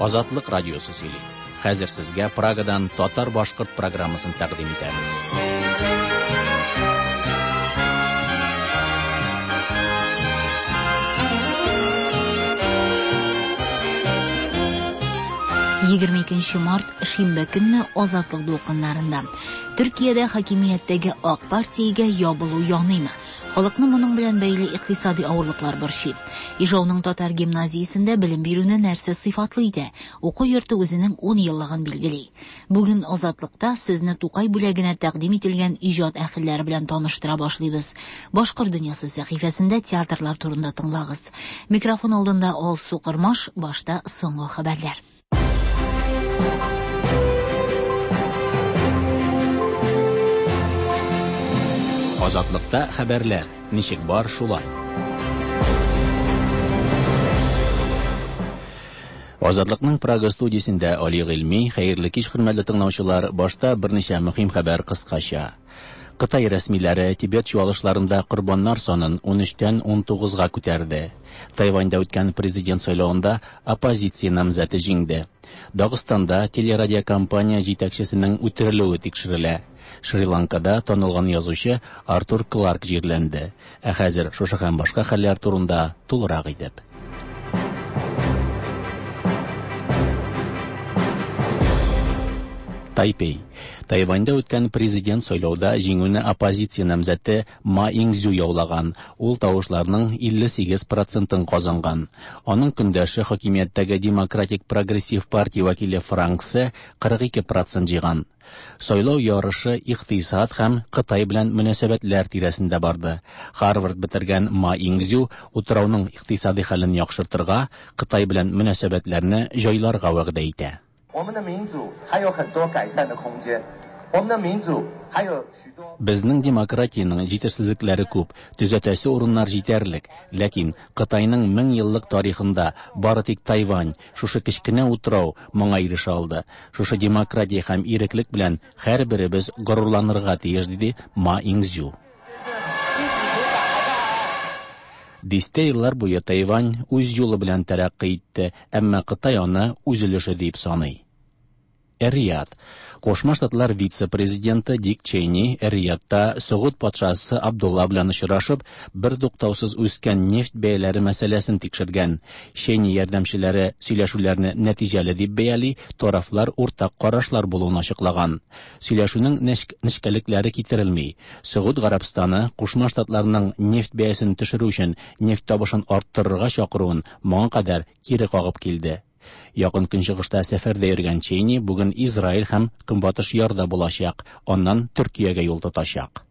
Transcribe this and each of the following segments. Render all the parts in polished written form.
Азатлык радиосы сөйли. Хәзер сезгә Прагадан татар-башкорт программасын тәкъдим итәбез. Март шимбә көнне Азатлык дулкыннарында Төркиядә хакимияттәге ак партиягә ябылу яныймы? Халыкны моның белән бәйле икътисади авырлыклар борчый. Ижауның татар гимназиясендә белем бирүне нәрсә сыйфатлы иде? Уку йорты үзенең 10 еллыгын билгели. Бүген Азатлыкта сезне Тукай бүләгенә тәкъдим ителгән иҗат әһелләре белән таныштыра башлыйбыз. Башкорт дөньясы сәхифәсендә театрлар турында тыңлагыз. Микрофон алдында Алсу Кырмаш, башта соңгы хәбәрләр. Азатлыкта хәбәрләр. Ничек бар шулай. Азатлыкның Прага студиясендә Али Гыйльми, хәерле кич хөрмәтле тыңлаучылар, башта берничә мөһим хәбәр кыскача. Кытай рәсмиләре Тибет чуалышларында корбаннар санын 13-тән 19-га күтәрде. Тайваньда үткән президент сайлауында оппозиция намзәте җиңде. Дагыстанда телерадиокомпания җитәкчесенең үтерелүе тикшерелә. Шри-Ланкада танылган язучы Артур Кларк җирләнде. Ә хәзер шушы һәм башка хәлләр турында тулырак итеп. Тайпей. Тайваньда үткән президент сайлауда җиңүне оппозиция намзәте Ма Иңзю яулаган. Ул тавышларның 58%-ын казанган. Аның көндәше хакимияттәге Демократик прогрессив партия вәкиле Франксы 42% җыйган. Сайлау ярышы икътисад һәм Кытай белән мөнәсәбәтләр тирәсендә барды. Харвард бетергән Ма Иңзю утрауның икътисади хәлен яхшыртырга, Кытай белән мөнәсәбәтләрне җайларга вәгъдә итә. Безнең демократияның җитешсезлекләре күп, төзәтәсе урыннар җитәрлек, ләкин Кытайның 1000 еллык тарихында бары тик Тайвань, шушы кечкенә утрау моңа ирешә алды. Шушы демократия һәм иреклек белән һәрберебез горурланырга тиеш, диде Ма Иңзю. Дистә еллар буе Тайвань үз юлы белән тәрәккый итте, әмма Кытай аны үз өлеше дип саный. Эр-Рияд. Кушма Штатлар вице-президенты Дик Чейни Эр-Риядта Сауд патшасы Абдулла белән очрашып, бер туктаусыз үскән нефть бәяләре мәсьәләсен тикшергән. Чейни ярдәмчеләре сөйләшүләрне нәтиҗәле дип бәяли, тарафлар уртак карашлар булуын ачыклаган. Сөйләшүнең нечкәлекләре китерелми. Сауд Гарәбстаны Кушма Штатларның нефть бәясен төшерү өчен нефть табышын арттырырга чакыруын моңа кадәр кире кагып килде. Якын көнчыгышта сәфәрдә йөргән Чейни бүген Израиль һәм Көнбатыш ярда булачак, аннан Төркиягә юл тотачак.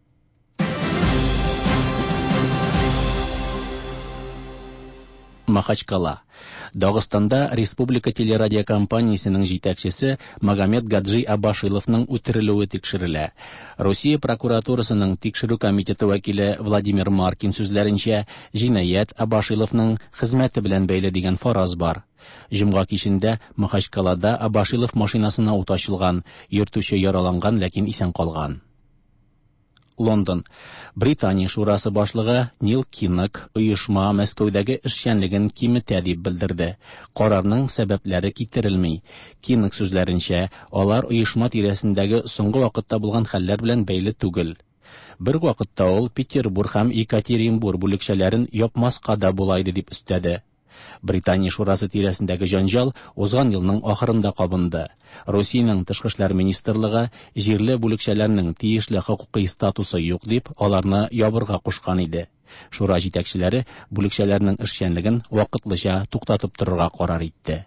Махачкала. Дагыстанда республика телерадиокомпаниясенең җитәкчесе Магомед Гаджи Абашиловның үтерелүе тикшерелә. Россия прокуратурасының тикшерү комитеты вәкиле Владимир Маркин сүзләренчә, җинаять Абашиловның хезмәте белән бәйле дигән фараз бар. Җомга кичендә Махачкалада Абашилов машинасына ут ачылган, йөртүче яраланган, ләкин исән калган. Лондон. Британия шурасы башлыгы Нил Кинг оешма Мәскәүдәге эшчәнлеген киметә дип белдерде. Карарның сәбәпләре китерелми. Кинг сүзләренчә, алар оешма тирәсендәге соңгы вакытта булган хәлләр белән бәйле түгел. Бер вакытта ул Петербург һәм Екатеринбург бүлекчәләрен япмаска да була иде дип өстәде. Британия шурасы тирәсендәге җанҗал узган елның ахырында кабынды. Россиянең тышкы эшләр министрлыгы җирле бүлекчәләрнең тиешле хокукый статусы юк дип, аларны ябырга кушкан иде. Шура җитәкчеләре бүлекчәләрнең эшчәнлеген вакытлыча туктатып торырга карар итте.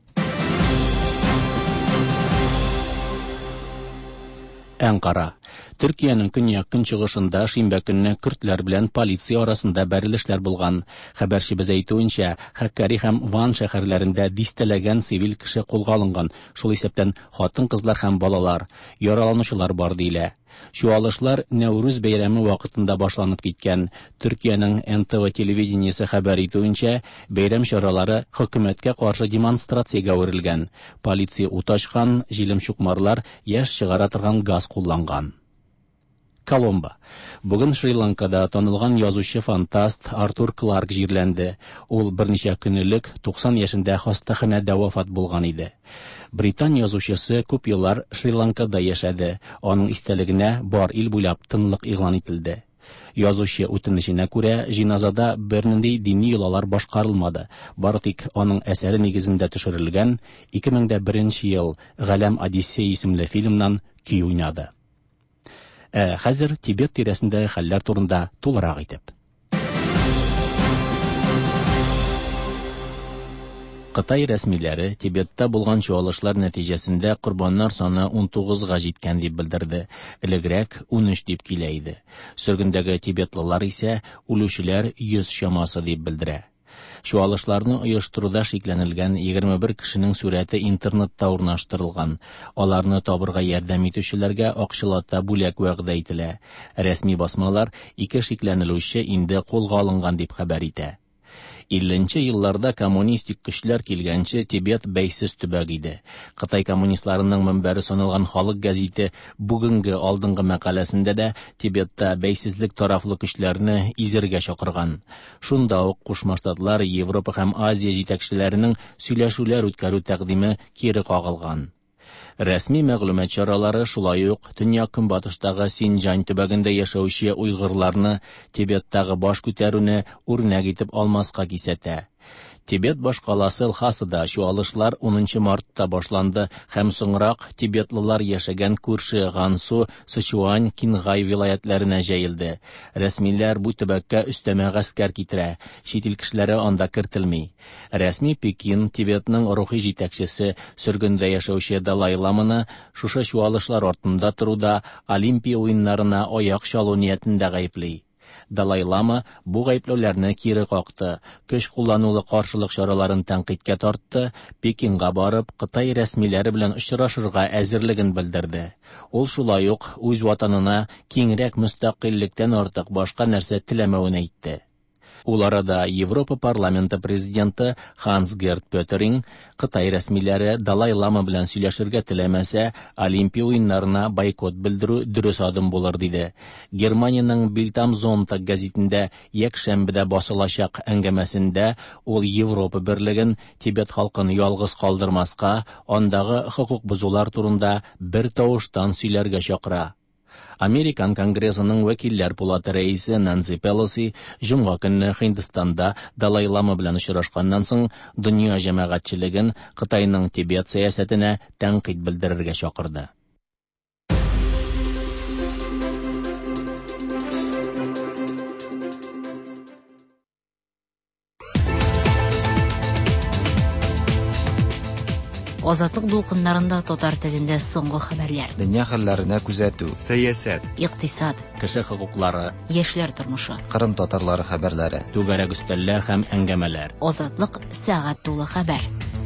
Әнкара. Төркиянең көньяк-көнчыгышында шимбә көнне көрдләр белән полиция арасында бәрелешләр булган. Хәбәрчебез әйтүенчә, Хаккари һәм Ван шәһәрләрендә дистәләгән цивил кеше кулга алынган. Шул исәптән хатын-кызлар һәм балалар, яраланучылар бар дилә. Чуалышлар Нәүрүз бәйрәме вакытында башланып киткән. Төркиянең НТВ телевидениесе хәбәр итүенчә, бәйрәм чаралары хөкүмәткә каршы демонстрациягә үрелгән. Полиция ут ачкан, җилем чукмарлар, яшь чыгара торган газ кулланган. Коломбо. Бүген Шри-Ланкада танылган язучы-фантаст Артур Кларк җирләнде. Ул берничә көнлек 90 яшендә хастаханәдә вафат булган иде. Британ язучысы күп еллар Шри-Ланкада яшәде. Аның истәлегенә бар ил буйлап тынлык игълан ителде. Язучы үтенеченә күрә, җиназада бернинди дини йолалар башкарылмады. Бары тик аның әсәре нигезендә төшерелгән 2001 ел Галәм Одиссея исемле фильмнан көй уйнады. Хәзер Тибет тирәсендәге хәлләр турында тулырак итеп. Кытай рәсмиләре Тибетта булган чуалышлар нәтиҗәсендә корбаннар саны 19-га җиткән дип белдерде. Элегрәк 13 дип килә иде. Сөргендәге тибетлылар исә үлүчеләр 100 чамасы дип белдерә. Чуалышларны оештыруда шикләнелгән 21 кешенең сурәте интернетта урнаштырылган. Аларны табырга ярдәм итүчеләргә акчалата бүләк вәгъдә ителә. Рәсми басмалар 2 шикләнелүче инде кулга алынган дип хәбәр итә. 50-нче елларда коммунистик көчләр килгәнче Тибет бәйсез төбәк иде. Кытай коммунистларының мөнбәре саналган Халык гәзите бүгенге алдынгы мәкаләсендә дә Тибетта бәйсезлек тарафлы көчләрне изергә чакырган. Шунда ук Кушма Штатлар, Европа һәм Азия җитәкчеләренең сөйләшүләр үткәрү тәкъдиме кире кагылган. Рәсми мәгълүмат чаралары шулай ук төньяк-көнбатыштагы Синьчжань төбәгендә яшәүче уйгырларны Тибеттагы баш күтәрүне үрнәк итеп алмаска кисәтә. Тибет башкаласы Лхасада чуалышлар 10 мартта башланды һәм соңрак тибетлылар яшәгән күрше Гансу, Сычуань, Кингай вилаятларына җәелде. Рәсмиләр бу төбәккә өстәмә гаскәр китерә. Чит ил кешеләре анда кертелми. Рәсми Пекин Тибетның рухи җитәкчесе сөргендә яшәүче Далай Ламаны шушы чуалышлар артында торуда Олимпия уеннарына аяк чалу ниятендә гаепли. Далай Лама бу гаепләүләрне кире какты. Көч кулланулы каршылык чараларын тәнкыйтькә тартты. Пекинга барып, Кытай рәсмиләре белән очрашырга әзерлеген белдерде. Ул шулай ук үз ватанына киңрәк мөстәкыйльлектән артык башка нәрсә теләмәвен әйтте. Ул арада Европа парламенты президенты Ханс-Герт Пöttering Кытай рәсмиләре Далай Лама белән сөйләшергә теләмәсә, Олимпия уеннарына бойкот белдерү дөрес адым булыр диде. Германиянең Bild am Sonntag гәзитендә якшәмбедә басылачак әңгәмәсендә ул Европа берлеген Тибет халкын ялгыз калдырмаска, андагы хокук бузулар турында бер тавыштан сөйләргә чакыра. Американ Конгрессының вәкилләр палаты рәисе Нэнси Пелоси җомга көнне Һиндстанда Далай Лама белән очрашканнан соң дөнья җәмәгатьчелеген Кытайның Тибет сәясәтенә тәнкыйть белдерергә чакырды. Азатлык дулкыннарында татар телендә соңгы хәбәрләр. Дөнья хәлләренә күзәтү, сәясәт, Икътисад, Кеше хокуклары, яшьләр тормышы. Кырым татарлары хәбәрләре. түгәрәк өстәлләр һәм әңгәмәләр. Азатлык сәгать тулы хәбәр.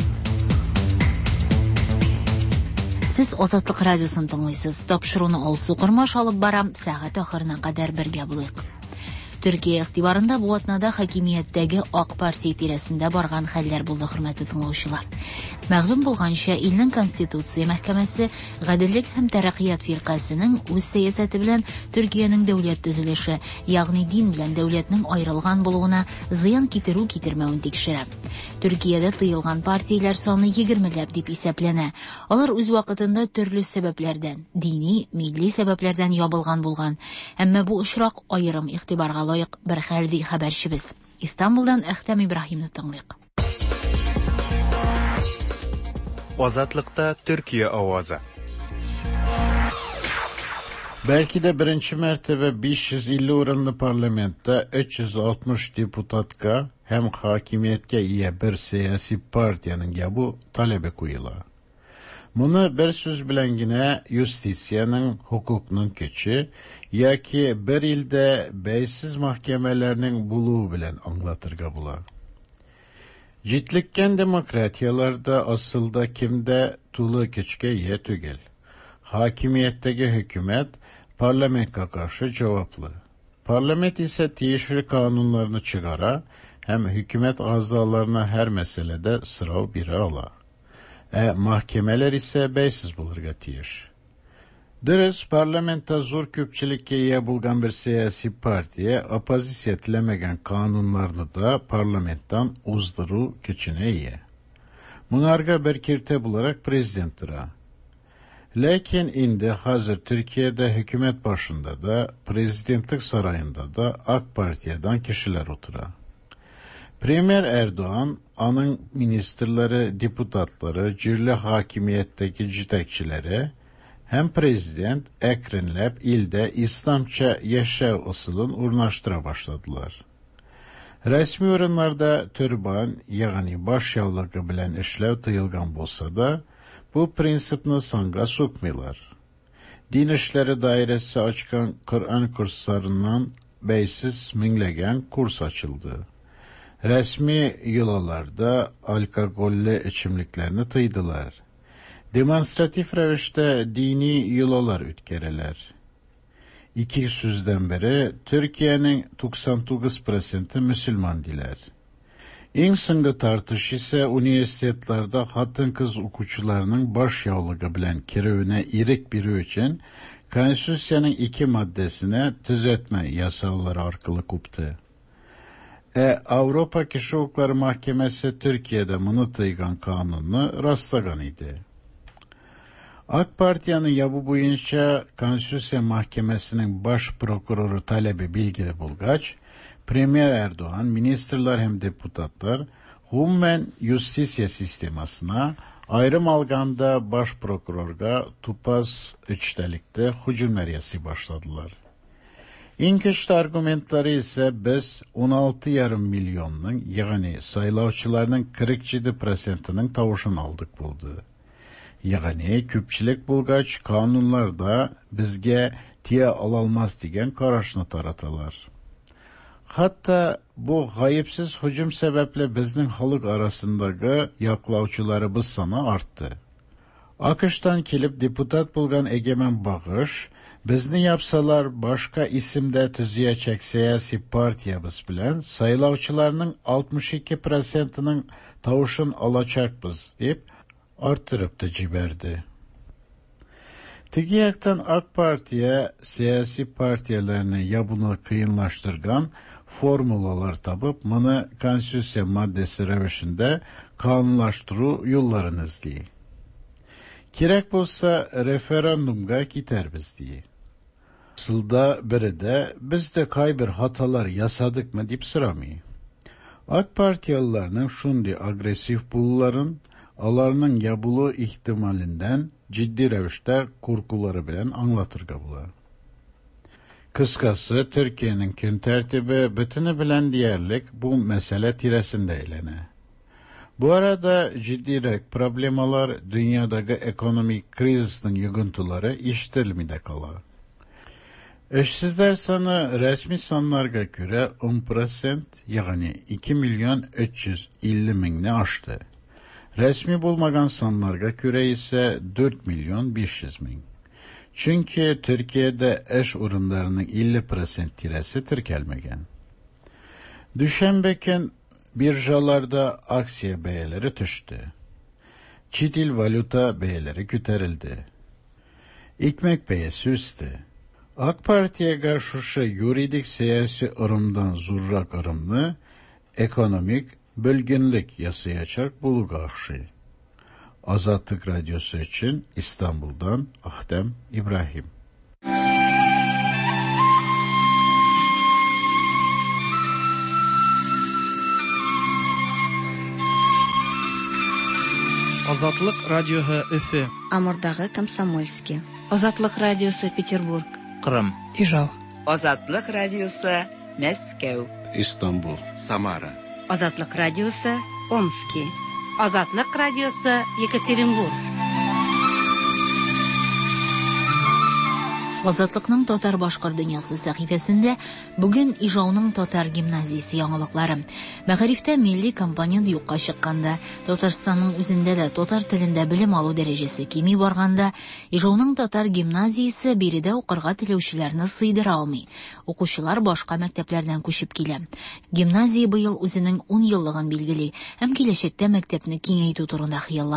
Сез Азатлык радиосын тыңлыйсыз. Тапшыруны алсу кырмаш алып барам, сәгать ахырына кадәр бергә булыйк. Төркия игътибарында бу атнада хакимияттәге ак партия тирәсендә барган хәлләр булды, хөрмәтле тыңлаучылар. Мәгълүм булганча, илнең Конституция мәхкәмәсе Гаделлек һәм тәрәккыят фиркасының үз сәясәте белән Төркиянең дәүләт төзелеше, ягъни дин белән дәүләтнең аерылган булуына зыян китерү-китермәвен тикшерә. Төркиядә тыелган партияләр саны 20ләп дип исәпләнә. Алар үз вакытында төрле сәбәпләрдән, дини, милли сәбәпләрдән ябылган булган. Әмма бу очрак аерым игътибарга лаек бер хәл ди хәбәрчебез. Истанбулдан Әхтәм Ибраһимны тыңлыйк. Азатлыкта Төркия авазы. Belki de birinci mertebe 550 oranlı parlamentta 360 deputatka hem hakimiyetke iyi bir siyasi partiyanın bu talebe koyula. Bunu bir söz bilen yine justisiyanın hukukunun keçi ya ki bir ilde beysiz mahkemelerinin buluğu bilen anlatırga bula. Citlikken demokratiyalarda asılda kimde tulu keçke ye tügel. Hakimiyetteki hükümet parlamenta karşı cevaplı. Parlament ise teşri kanunlarını çıkara hem hükümet azalarına her meselede sırav biri ala. Mahkemeler ise beysiz bulurga teyiş. Dürüst parlamenta zor köpçülükке ие bulgan bir siyasi partiye opozisiya tilemegen kanunlarını da parlamenttan uzdırı gücüne ие. Bunlarga bir kirte bularak prezidentira. Lakin indi hazır Türkiye'de hükümet başında da prezidentlik sarayında da AK Parti'den kişiler otura. Premier Erdoğan, anın ministerleri, deputatları, cirli hakimiyetteki citekçileri, hem prezident ekrinlep ilde İslamça yaşav ısılın urnaştıra başladılar. Resmi ürünlerde türban, yani baş yavlığı bilen işlev tıyılgan bolsa da, bu prinsipni sanga sokmuyorlar. Din işleri dairesi açkan Kur'an kurslarından beysiz minglegen kurs açıldı. Resmi yulalarda alkogollü içimliklerini tıydılar. Demonstratif revişte dini yulalar ütkereler. 200'den beri Türkiye'nin 99% Müslüman diler. En sıngı tartış ise üniversitelerde hatın kız okuçularının baş yavlığı bilen kirevine irik biri için Konstitusiyanın 2 maddesine düzeltme yasaları arkalı kuptu. Avrupa Kişi Hukukları Mahkemesi Türkiye'de bunu tıygan kanunu rastlagan idi. AK Parti'nin yabu boyunca Konstitusiya Mahkemesi'nin baş prokuroru talebi bilgili bulgaç, Premier Erdoğan, ministerler hem deputatlar, Human Justicia sistemasına, ayrım alganda baş prokurorga tupaz içtelikte hücum meryesi başladılar. İnkişte argumentları ise biz 16,5 milyonun, yani sayılavçılarının 47%'ının tavuşunu aldık buldu. Yani köpçülük bulgaç kanunlarda bizge tiye alalmaz diyen kararını taratalar. Hatta bu gayipsiz hücum sebeple bizning halk arasındaki yaklavçılarımız sana arttı. Akıştan kelip deputat bulgan Egemen Bağış, bizni yapsalar başka isimde tüzüyecek siyasi partiyamız bilen sayılavçılarının 62%'ının tavuşun alacakbız deyip arttırıp da ciberdi. Tigiyaktan AK Parti'ye siyasi partilerini yabını kıyınlaştırgan formulalar tapıp bunu Konstitusiya maddesi revişinde kanunlaştırı yollarınız diye. Kirek bolsa referandumga giderbiz diye. Sılda biri de biz de kaybir hatalar yasadık mı deyip sıramıyor. AK Partiyalılarının şundi agresif bulların alarının yabulu ihtimalinden ciddi revişte korkuları bilen anlatırga bula. Kıskası Türkiye'nin gün tertibi bütünü bilen diyerlik bu mesele tiresinde eylene. Bu arada ciddi problemalar dünyadaki ekonomik krizinin yıkıntıları işitilmide kala. İşsizler sanı resmi sanlarga göre 10%, yani 2.350.000'ni aştı. Resmi bulmagan sanlarga göre ise 4.500.000. Çünkü Türkiye'de eş ürünlerinin 50% tiresi tirkelmegen. Düşenbeken birjalarda aksiye beyeleri düştü. Çitil valuta beyeleri küterildi. Ekmek beyesi üstü. AK Parti'ye karşı yuridik siyasi ırımdan zurrak ırımlı, ekonomik bölgünlük yasayacak bulgakşı. Azatlık Radyosu için İstanbul'dan Ahdem İbrahim. Azatlık Radyosu Öfü, Amurdağı Komsomolski, Azatlık Radyosu Peterburg, Kırım, İjao, Azatlık Radyosu Moskva, İstanbul, Samara, Azatlık Radyosu Omski, Azatlık Radyosu Yekaterinburg. Azatlıkның Татар башкорт дөньясы сәхифәсендә бүген Ижауның Татар гимназиясе яңалыклары. Мәгарифтә милли компонент юкка чыкканда, Татарстанның үзендә дә татар телендә белем алу дәрәҗәсе кими барганда, Ижауның Татар гимназиясе биредә укырга теләүчеләрне сыйдыра алмый. Укучылар башка мәктәпләрдән күчеп килә. Гимназия быел үзенең 10 еллыгын билгели һәм киләчәктә мәктәпне киңәйтү турында хыяллана.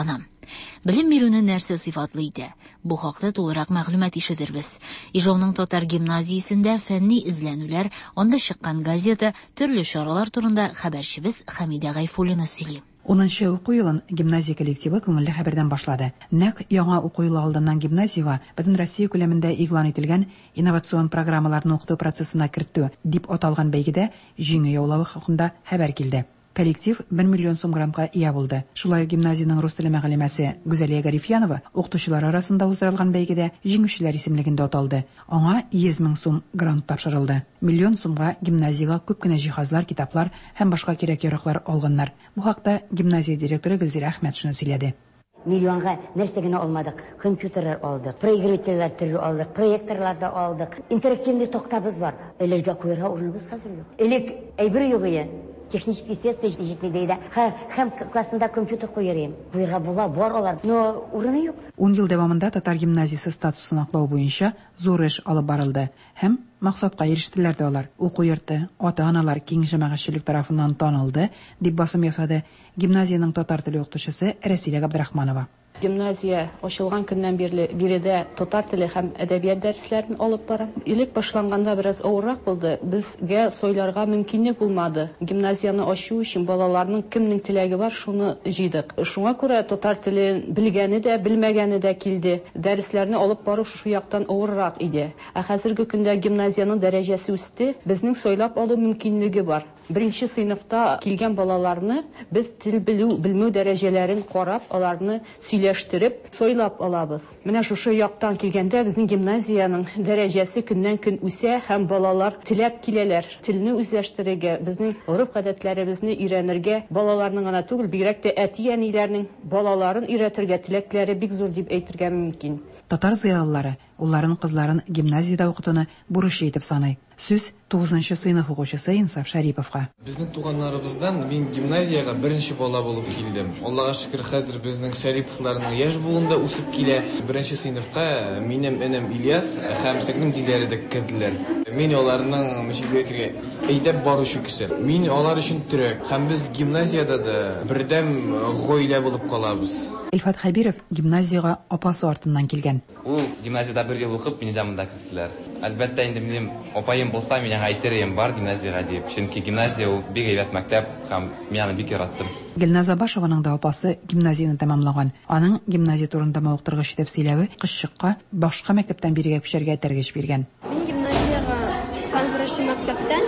Білім беруні нәрсе сыйфатлы иде. Бу хакта тулырак мәгълүмат ишетербез. Ижауның татар гимназиясендә фәнни эзләнүләр, анда чыккан газета, төрле чаралар турында хәбәрчебез Хәмидә Гайфуллина сөйли. 10-нчы уку елын гимназия коллективы күңелле хәбәрдән башлады. Нәкъ яңа уку елы алдыннан гимназиягә бөтен Россия күләмендә игълан ителгән инновацион программаларны укыту процессына кертү дип аталган бәйгедә җиңү яулавы хакында хәбәр килде. Коллектив 1 миллион сум грантка ия булды. Шулай гимназияның рус теле мәгълүмәсе Гүзәлия Гарифьянова укытучылар арасында уздырылган бәйгедә җиңүчеләр исемлегендә аталды. Аңа 100 мең сум грант тапшырылды. Миллион сумга гимназиягә күп кенә җиһазлар, китаплар һәм башка кирәк-яраклар алганнар. Бу хакта гимназия директоры Гөлзирә Әхмәт шуны сөйләде. Миллионга нәрсә генә алмадык. Компьютерлар алдык, проигрывательләр төрле алдык, проекторлар да алдык. Интерактивный токтабыз бар. Эләргә куярга урыныбыз хәзер юк. Элек әйбер юк иде. Технический естественно җитмәде иде. Һәм классында компьютер куярым. Куярга була, бар алар. Но урыны юк. 10 ел дәвамында татар гимназиясе статусын аклау буенча зур эш алып барылды. Һәм максатка ирештеләр дә алар. Уку йорты, ата-аналар киң җәмәгатьчелек тарафыннан танылды, дип басым ясады гимназияның татар теле укытучысы Рәсилә Габдрахманова. Гимназия ачылган көннән биредә татар теле һәм әдәбият дәресләрен алып бара. Илек башланганда бераз авыррак булды. Безгә сойларга мөмкинлек булмады. Гимназияны ачу өчен балаларның кемнең теләге бар, шуны җыйдык. Шуңа күрә татар телен белгәне дә, белмәгәне дә килде. Дәресләрне алып бару шу яктан авыррак иде. Ә хәзерге көндә гимназияның дәрәҗәсе үсте. Безнең сойлап алу мөмкинлеге бар. Беренче сыйныфта килгән балаларны без тел белмәү дәрәҗәләрен карап, аларны сөйләштереп, сойлап алабыз. Менә шушы яктан килгәндә безнең гимназияның дәрәҗәсе көннән-көн үсә һәм балалар теләп киләләр. Телне үзләштерергә, безнең гореф-гадәтләребезне өйрәнергә, балаларның гына түгел, бигрәк тә әти-әниләрнең балаларын өйрәтергә теләкләре бик зур дип әйтергә мөмкин. Татар зыялылары улларын кызларын гимназиядә укытуны бурычы итеп саный. Сүз 9-нчы сыйныф укучысы Инсаф Шариповка. Безнең туганнарыбыздан мин гимназиягә беренче бала булып килдем. Аллага шөкер, хәзер безнең Шариповларның яшь буында үсеп килә. Беренче сыйныфка минем энем Ильяс һәм сеңлем Диләрә дә керделәр. Мин аларның мәшгульлеккә әйдәп баручы кеше. Мин алар өчен төрек һәм без гимназиядә дә бердәм гаилә булып калабыз. Илфат Хәбиров гимназиягә апасы артыннан килгән. Ул гимназиядә бер ел укып, мине дә монда керттеләр. Әлбәттә, инде минем апаем булса, миңа әйтерем бар гимназиягә дип. Чөнки гимназия ул бик әйбәт мәктәп һәм мин аны бик яраттым. Гөлназ Абашеваның да апасы гимназияны тәмамлаган. Аның гимназия турында мавыктыргыч итеп сөйләве кызчыкка башка мәктәптән бирегә күчәргә тәргеш биргән. Мин гимназиягә Санбурыш мәктәптән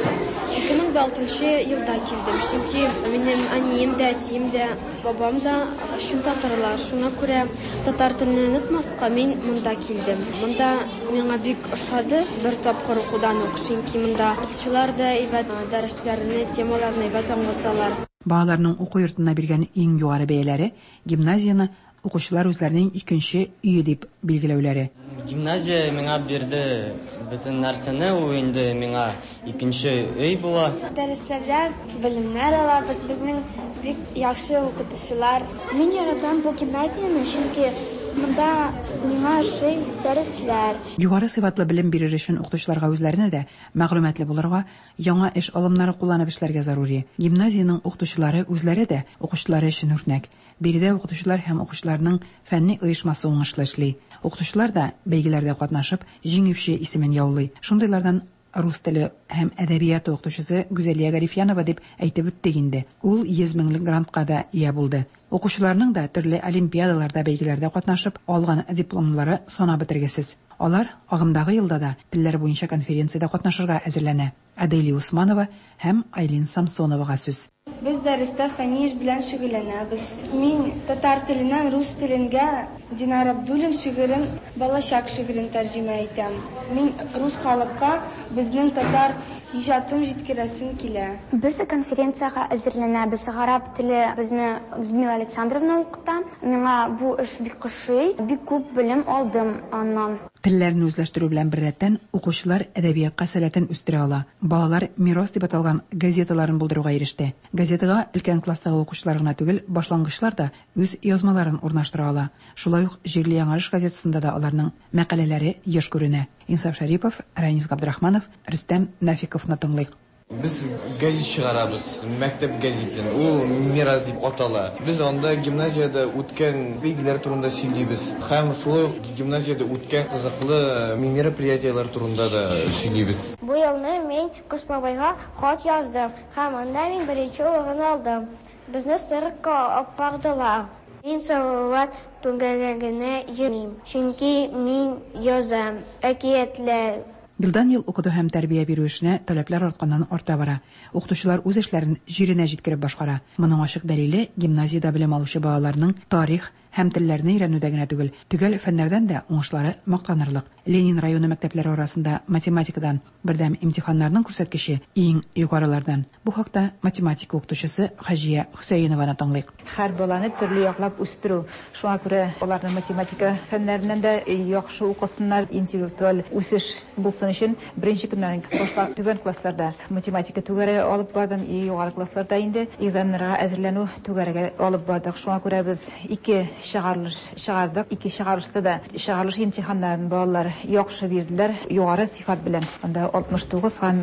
2006 елда килдем. Чөнки минем әнием дә, әтием дә, бабам да шун татарлар. Шуңа күрә татар телен онытмаска мин монда килдем. Монда миңа бик ошады. Бер тапкыр укудан ук, чөнки монда укытучылар да әйбәт дәресләрне, темаларны әйбәт аңлаталар. Балаларның уку йортына биргән иң югары бәяләре гимназияны укучылар үзләренең икенче өе дип билгеләүләре. Гимназия миңа бирде бөтен нәрсәне, ул инде миңа икенче өй була. Дәресләрдә белемнәр алабыз, безнең бик яхшы укытучылар. Мин яратам бу гимназияны, чөнки монда миңа шей дәресләр. Югары сыйфатлы белем бирер өчен укытучыларга үзләренә дә мәгълүматлы булырга, яңа эш алымнары кулланып эшләргә зарури. Гимназияның укытучылары үзләре дә укучылары өчен үрнәк. Биредә укытучылар һәм укучыларның фәнни оешмасы уңышлы эшли. Укытучылар да бәйгеләрдә катнашып, җиңүче исемен яулый. Шундыйлардан рус теле һәм әдәбияты укытучысы Гүзәлия Гарифьянова дип әйтеп үттек инде. Ул 100 меңлек грантка да ия булды. Укучыларның да төрле олимпиадаларда, бәйгеләрдә катнашып, алган дипломнары санап бетергесез. Алар агымдагы елда да телләр буенча конференциядә катнашырга әзерләнә. Адели Усманова һәм Айлин Самсоновага сүз. Без дәрестә фәнни эш белән шөгыльләнәбез. Мин татар теленнән рус теленгә Динар Абдуллин шигырен, балачак шигырен тәрҗемә итәм. Мин рус халыкка безнең татар иҗатын җиткерәсем килә. Без конференциягә әзерләнәбез. Гарап теле безне Людмила Александровна укыта. Миңа бу эш бик ошый, бик күп белем алдым аннан. Телләрне үзләштерү белән беррәттән укучылар әдәбиятка сәләтен үстерә ала. Балалар мирас дип аталган газеталарын булдыруга иреште. Газетага өлкән класстагы укучылар гына түгел, башлангычлар да үз язмаларын урнаштыра ала. Шулай ук Җирле Яңарыш газетасында да аларның мәкаләләре еш күренә. Инсаф Шарипов, Ранис Габдрахманов, Рөстәм Нафиковны тыңлыйк. Biz gazet çıkarabız, mektep gazetini. O miras deyip atala. Biz onda gimnaziyada o'tgan bilgiler turunda söyleybiz. Hem şu gimnaziyada o'tgan kızıklı meropриятиялар turunda da söyleybiz. Bu yılni men Kosmobayga xat yazdım. Hem onda men birinchi o'rin oldim. Bizni sirkka olib bordilar. Men Savat to'galigini yemim. Chunki men yozam, әкиятler. Yıldan yıl okudu hem terbiye берүү эшенә таләпләр артканнан арта бара. Укытучылар үз эшләрен җиренә җиткереп башкара. Моның ачык дәлиле гимназиядә белем алучы балаларның тарих һәм телләрне өйрәнүдә генә түгел, төгәл фәннәрдән дә уңышлары мактанырлык. Ленин районы мәктәпләре арасында математикадан бердәм имтиханнарның күрсәткече иң югарылардан. Бу хакта математика укытучысы Хаҗия Хөсәйнованы тыңлыйк. Һәр баланы төрле яклап үстерү. Шуңа күрә аларны математика фәннәреннән дә яхшы укысыннар, интеллектуаль үсеш булсын өчен беренче көннән башка түбән классларда математика түгәрәгә алып бардым, югары классларда инде экзаменнарга әзерләнү түгәрәгә алып бардык. Шуңа күрә biz ике чыгардык. Ике чыгарышта да чыгарыш имтиханнарын балалар яхшы бирделәр, югары сыйфат белән. Анда 69 һәм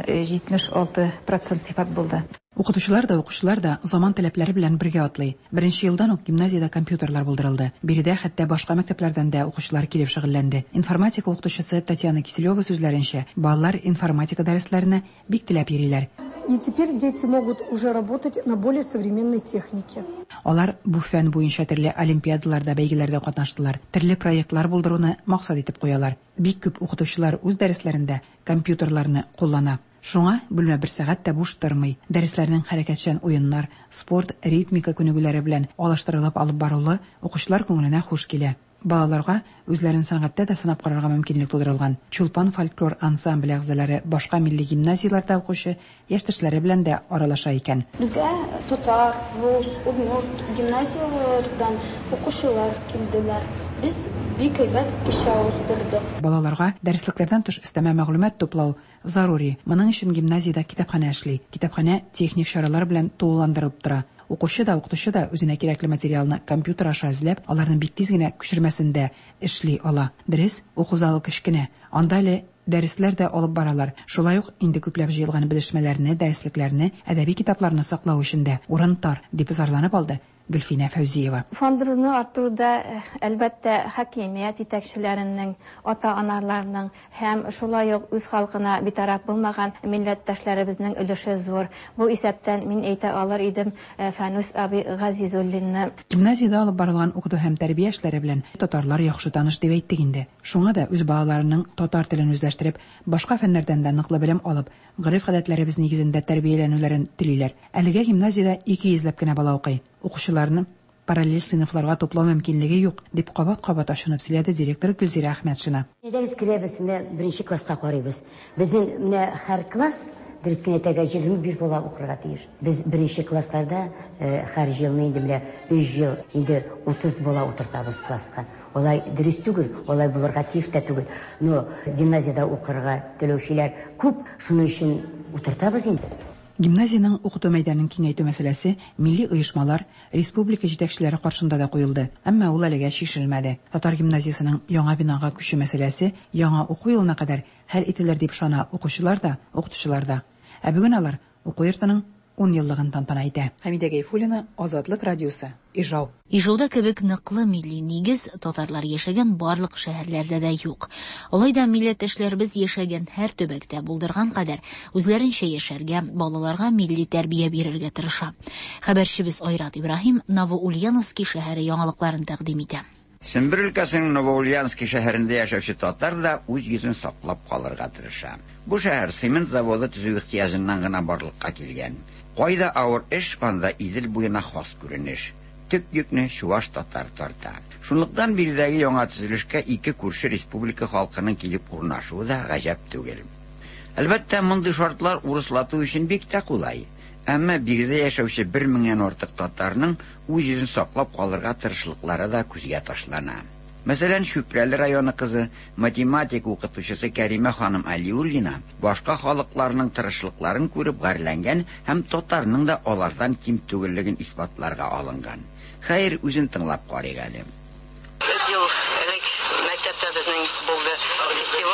76% сыйфат булды. Укытучылар да, укучылар да заман таләпләре белән бергә атлый. Беренче елдан ук гимназиядә компьютерлар булдырылды. Биредә хәтта башка мәктәпләрдән дә укучылар килеп шөгыльләнде. Информатика укытучысы Татьяна Киселева сүзләренчә, балалар информатика дәресләренә бик теләп йөриләр. И теперь дети могут уже работать на более современной технике. Алар бу фән буенча төрле олимпиадаларда, бәйгеләрдә катнаштылар. Төрле проектлар булдыруны максат итеп куялар. Бик күп укытучылар үз дәресләрендә компьютерларны куллана. Шуңа бүлмә бер сәгать тә буш тормый. Дәресләрнең хәрәкәтчән уеннар, спорт, ритмика күнегүләре белән алыштырылып алып барылуы укучылар күңеленә хуш килә. Балаларга үзләрен сәнгатьтә дә сынап карарга мөмкинлек тудырылган. Чулпан фольклор ансамбле әгъзалары башка милли гимназияларда укучы яшьтәшләре белән дә аралаша икән. Безгә татар, рус, удмурт гимназиялардан укучылар килделәр. Без бик әйбәт кичә уздырдык. Балаларга дәреслекләрдән тыш өстәмә мәгълүмат туплау зарури. Моның өчен гимназиядә китапханә эшли. Китапханә техник чаралар белән тулыландырылып тора. Укучы да, укытучы да үзенә кирәкле материалны компьютер аша эзләп, аларны бик тиз генә күчермәсендә эшли ала. Дөрес, уку залы кечкенә. Анда әле дәресләр дә алып баралар. Шулай ук инде күпләп җыелган белешмәләрне, дәреслекләрне, әдәби китапларны саклау өчен дә урын тар, дип зарланып алды Гөлфинә Фәүзиева. Фондыбызны арттыруда әлбәттә хакимият итәкчеләренең, ата-аналарның һәм шулай ук үз халкына битараф булмаган милләттәшләребезнең өлеше зур. Бу исәптән мин әйтә алыр идем Фанус аби Газизуллинны. Гимназиядә алып барылган укыту һәм тәрбия эшләре белән татарлар яхшы таныш дип әйттек инде. Шуңа да үз балаларының татар телен үзләштереп, башка фәннәрдән дә ныклы белем алып, гырыф-гадәтләребез нигезендә тәрбияләнүләрен телиләр. Әлегә гимназиядә 200 кенә бала укый. Укучыларны параллель сыйныфларга туплау мөмкинлеге юк, дип кабат-кабат ашынып сөйләде директор Гөлзирә Әхмәтшина. Дәрес киләбезне беренче класска карыйбыз. Безнең менә һәр класс дөрескә тәгә 25 бала укырга тиеш. Без беренче классларда һәр елны инде менә 3 ел инде 30 бала утыртабыз класска. Олай дөрес түгел, олай булырга тиеш тә түгел. Но гимназиядә укырга теләүчеләр күп, шуның өчен утыртабыз инде. Гимназияның укыту мәйданын киңәйтү мәсьәләсе милли оешмалар, республика җитәкчеләре каршында да куелды. Әмма ул әлегә шишелмәде. Татар гимназиясының яңа бинага күчү мәсьәләсе яңа уку елына кадәр хәл ителер дип ышана укучылар да, укытучылар да. Ә бүген алар уку йортының 10 еллыгын тантана итә. Хәмидә Гайфуллина, Азатлык радиосы, Ижау. Ижауда кебек ныклы милли нигез татарлар яшәгән барлык шәһәрләрдә дә юк. Алайда милләттәшләребез яшәгән һәр төбәктә булдырган кадәр үзләренчә яшәргә, балаларга милли тәрбия бирергә тырыша. Хәбәрчебез Айрат Ибраһим Новоульяновский шәһәре яңалыкларын тәкъдим итә. Сембер өлкәсенең Новоульяновский шәһәрендә яшәүче татар да үз йөзен саклап калырга тырыша. Бу шәһәр цемент заводы төзү ихтыяҗыннан гына барлыкка килгән. Кайда авыр эш, анда Идел буена хас күренеш. Төп йөкне чуаш татар тарта. Шунлыктан биредәге яңа төзелешкә ике күрше республика халкының килеп урнашуы да гаҗәп түгел. Әлбәттә, мондый шартлар урыслату өчен бик тә кулай. Әмма биредә яшәүче 1000-нән артык татарның үз йөзен саклап калырга тырышлыклары да күзгә ташлана. Мәсәлән, Шүпрәле районы кызы, математик укытучысы Кәримә ханым Алиуллина башка халыкларның тырышлыкларын күреп гарьләнгән һәм татарның да алардан ким түгеллеген исбатларга алынган. Хәер, үзен тыңлап карыйк әле. Ел элек мәктәптә безнең булды фестиваль,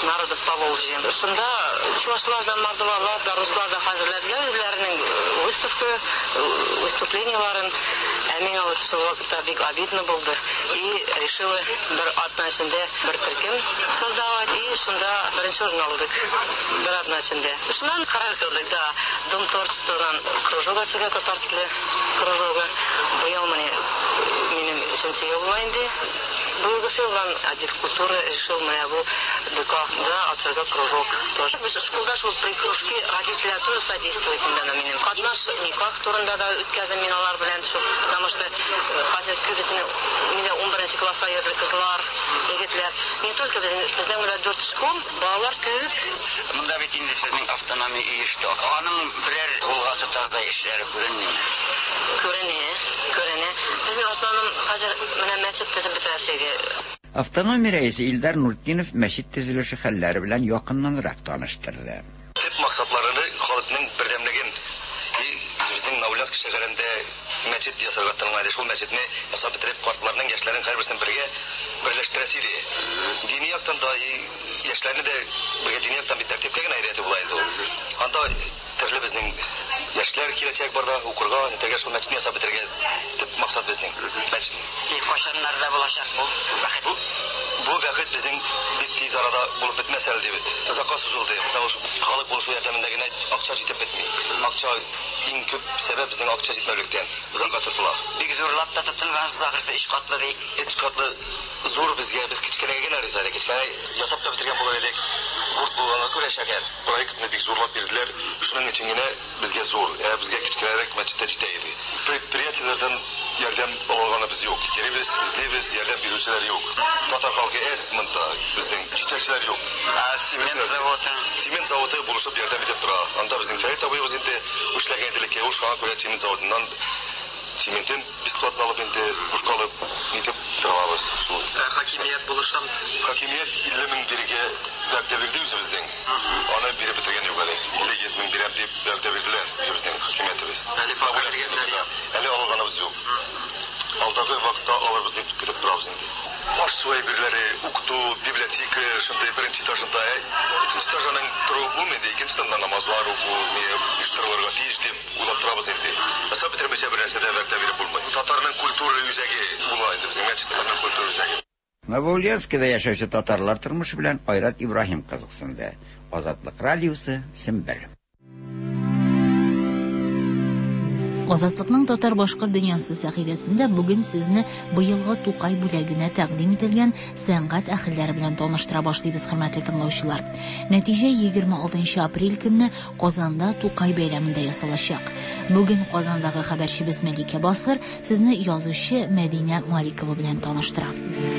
народов Поволжья. Шунда чувашлар да, мордвалар да, руслар да хәзерләделәр үзләренең выступленияларын. Миңа вот шул вакытта бик обидно булды. И решила бер атна эчендә бер төркем создавать. И шунда беренче урын алдык. Бер атна эчендә. Шуннан карар кылдык да. Дом творчестводан кружок ачыга, татар теле кружогы. Быел минем өченче ел инде. Быелгы елдан отдел культуры решил бу ДКда ачыга кружок. Тоже без школда шул при кружке родители тоже содействуют минем. Катнаш никах турында да үткәздем мин алар белән шул. Потому что хәзер күбесен мине 11 класска йөрде кызлар, егетләр. Не только безнең белән 4 школ, балалар күп. Монда бит инде сезнең автономия иеште. Аның берәр улга тотарда эшләре күренә. Безнең основном хәзер менә мәчет төзеп бетерәсеге. Автономия рәисе Илдар Нуртдинов мәчет төзелеше хәлләре белән якыннанрак таныштырды. Төп максатларны халыкның бердәмлеген безнең Наулянск шәһәрендә мәчет ясарга тырмайды. Шул мәчетне ясап бетереп, картларның, яшьләрнең һәрберсен бергә берләштерәсе иде. Дини яктан да яшьләрне дә бергә дини яктан бит тәртипкә генә әйрәтеп була инде ул. Анда төрле безнең яшьләр киләчәк барда укырга, нитәгә шул мәчетне ясап бетергә төп максат безнең. Мәчет. Кашаннарда булачак бу. Бу вакыт безнең бик тиз арада булып бетмәс әле дип. Озакка сузылды. Халык булышу ярдәмендә генә акча җитеп бетми. Акча иң күп сәбәп безнең акча җитмәүлектән озакка тотыла. Бик зурлап та тотылган загырсы 3 катлы ди. 3 катлы зур безгә, без кичкенәгә генә риза идек. Кичкенә ясап та бетергән булыр идек. Бурт булганга күрә шәһәр. Проектны бик зурлап бирделәр. Шуның өчен генә безгә зур, безгә кичкенәрәк мәчеттә җитә иде. Предприятиеләрдән ярдәм алганы без юк. Керебез, излебез, ярдәм бирүчеләр юк. Татар халкы монда безнең җитәкчеләр юк. Цемент заводы булышып ярдәм итеп тора. Анда безнең Фәрит абыйыбыз инде эшләгән иделеккә, ул шуңа күрә цемент заводыннан цементын бесплатно алып инде бушкалып итеп торабыз. Хакимият булышамыз. Хакимият 50 мең бирегә вәгъдә бирде үзебездән. Аны биреп бетергән юк әле. 50 мең бирәм дип вәгъдә бирделәр үзебездән хакимиятыбыз. Әле алганыбыз юк. Алдагы вакытта алырбыз дип көтеп торабыз инде. Аш суы бирләре, укыту, библиотека, шундай беренче этажында, икенче этажның туры булмады, икенче этажда намазлар уку, иштырларга тиеш дип уйлап торабыз инде. Асап бетермәсә бер нәрсәдә вакыт биреп булмый. Татарның культура үзәге була инде безнең мәчетләрнең культура үзәге. Новоульяновскида яшәүче татарлар тормышы белән Айрат Ибраһим кызыксынды. Азатлык радиосы Сембер. Азатлыкның татар башкорт дөньясы сәхифәсендә бүген сезне быелгы Тукай бүләгенә тәкъдим ителгән сәнгать әһелләре белән таныштыра башлыйбыз, хөрмәтле тыңлаучылар. Нәтиҗә 26 апрель көнне Казанда Тукай бәйрәмендә ясалачак. Бүген Казандагы хәбәрчебез Мәликә Басыр сезне язучы Мәдинә Маликова белән таныштыра.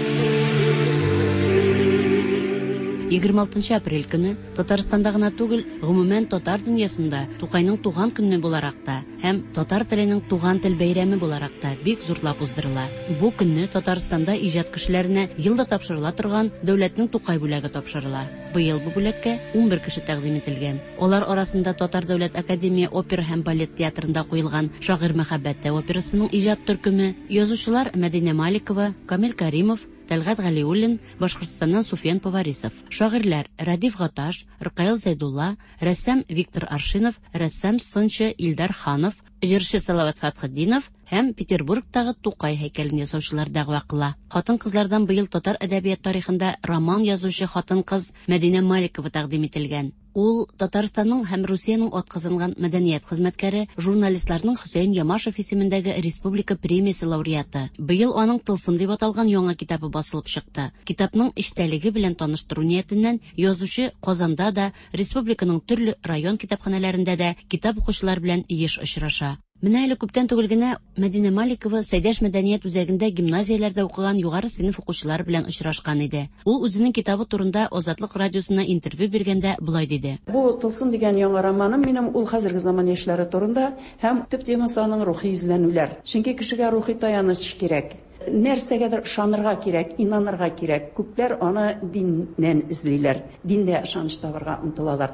26 апрель көне Татарстанда гына түгел, гомумән татар дөньясында Тукайның туган көне буларак та һәм татар теленең туган тел бәйрәме буларак та бик зурлап уздырыла. Бу көнне Татарстанда иҗат кешеләренә елда тапшырыла торган дәүләтнең Тукай бүләге тапшырыла. Быел бу бүләккә 11 кеше тәкъдим ителгән. Алар арасында Татар дәүләт академия опера һәм балет театрында куелган Шагыйрь мәхәббәте операсының иҗат төркеме, язучылар Мәдинә Маликова, Камил Каримов, Тәлгать Галиуллин, Башкортстаннан Суфиян Поварисов. Шагыйрьләр Радиф Гаташ, Рыкаил Зайдулла, рәссам Виктор Аршинов, рәссам сынчы Илдар Ханов, җырчы Салават Фатхетдинов һәм Петербургтагы Тукай һәйкәлен ясаучылар дәгъва кыла. Хатын-кызлардан быел татар әдәбият тарихында роман язучы хатын-кыз Мәдинә Маликова тәкъдим ителгән. Ул Татарстанның һәм Русиянең атказанган мәдәният хезмәткәре, журналистларның Хөсәен Ямашев исемендәге республика премиясе лауреаты. Быел аның Тылсым дип аталган яңа китабы басылып чыкты. Китапның эчтәлеге белән таныштыру ниятеннән язучы Казанда да, республиканың төрле район китапханәләрендә дә китап укучылар белән еш очраша. Менә әле күптән түгел генә Мәдинә Маликова Сәйдәш мәдәният үзәгендә гимназияләрдә укыган югары сыйныф укучылар белән очрашкан иде. Ул үзенең китабы турында Азатлык радиосына интервью биргәндә булай диде. Бу Тылсым дигән яңа романым минем ул хәзерге заман яшьләре турында һәм төп темасы аның рухи изләнүләр. Чөнки кешегә рухи таяныч кирәк. Нәрсәгәдер ышанырга кирәк, инанырга кирәк. Күпләр аны диннән эзлиләр. Диндә ышаныч табарга омтылалар.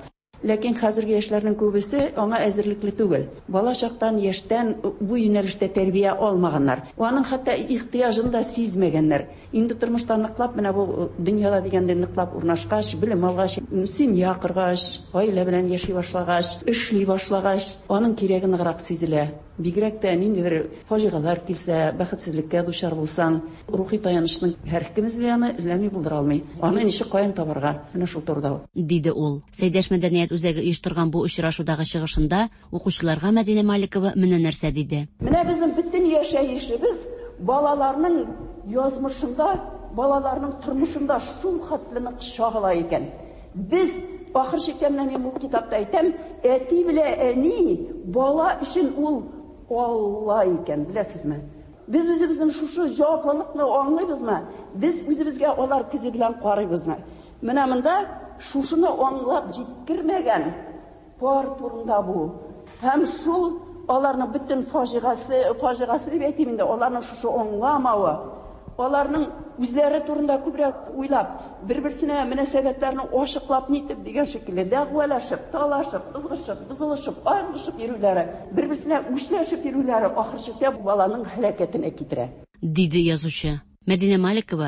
ләкин хәзерге яшьләрнең күбесе аңа әзерлекле түгел. Бала чактан, яшьтән бу юнәлештә тәрбия алмаганнар. Аның хәтта ихтыяҗын да сизмәгәннәр. Инде тормышта ныклап менә бу дөньяда дигәндә ныклап урнашкач, билем алгач, семья кыргач, гаилә белән яши башлагач, эшли башлагач, аның кирәге ныграк сизелә. Бигрәк тә ниндидер фаҗигалар килсә, бәхетсезлеккә дучар булсаң, рухи таянычның һәркем эзләми булдыра алмый. Аны ничек каян табарга? Менә шул турыда. Диде ул. Сәйдәш мәдәният үзәге оештырган бу очрашудагы чыгышында укучыларга Мәдинә Маликова менә нәрсә диде. Менә безнең бөтен яшәешебез балаларның язмышында, балаларның тормышында шул хәтле чагыла икән. Без ахыр чиктән мен бу китапта әйтәм, әти белән әни бала өчен ул Алла икән, беләсезме? Без үзебезнең шушы җаваплылыкны аңлыйбызмы? Без үзебезгә алар күзе белән карыйбызмы? Менә монда шушыны аңлап җиткермәгән пар турында бу. Һәм шул аларның бөтен фаҗигасы дип әйтим инде, аларның шушы аңламавы, аларның үзләре турында күбрәк уйлап, бер-берсенә мөнәсәбәтләрне ачыклап нитеп дигән шикелле дәгъвалашып, талашып, ызгышып, бузылышып, аерылышып йөрүләре, бер-берсенә үчләшеп йөрүләре ахырчыкта баланың һәлакәтенә китерә. Диде язучы. Мәдинә Маликова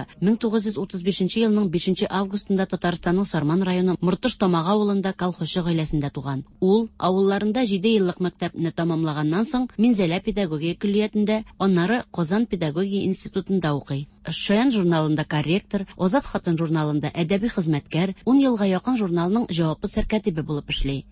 1935 елның 5 августында Татарстанның Сарман районы Мыртыш Тамага авылында колхозчы гаиләсендә туган. Ул авылларында 7 еллык мәктәпне тәмамлаганнан соң Минзәлә педагогия көллиятендә, аннары Казан педагогия институтында укый. Шаян журналында корректор, Азат хатын журналында әдәби хезмәткәр, 10 елга якын журналның җаваплы сәркәтибе булып эшли.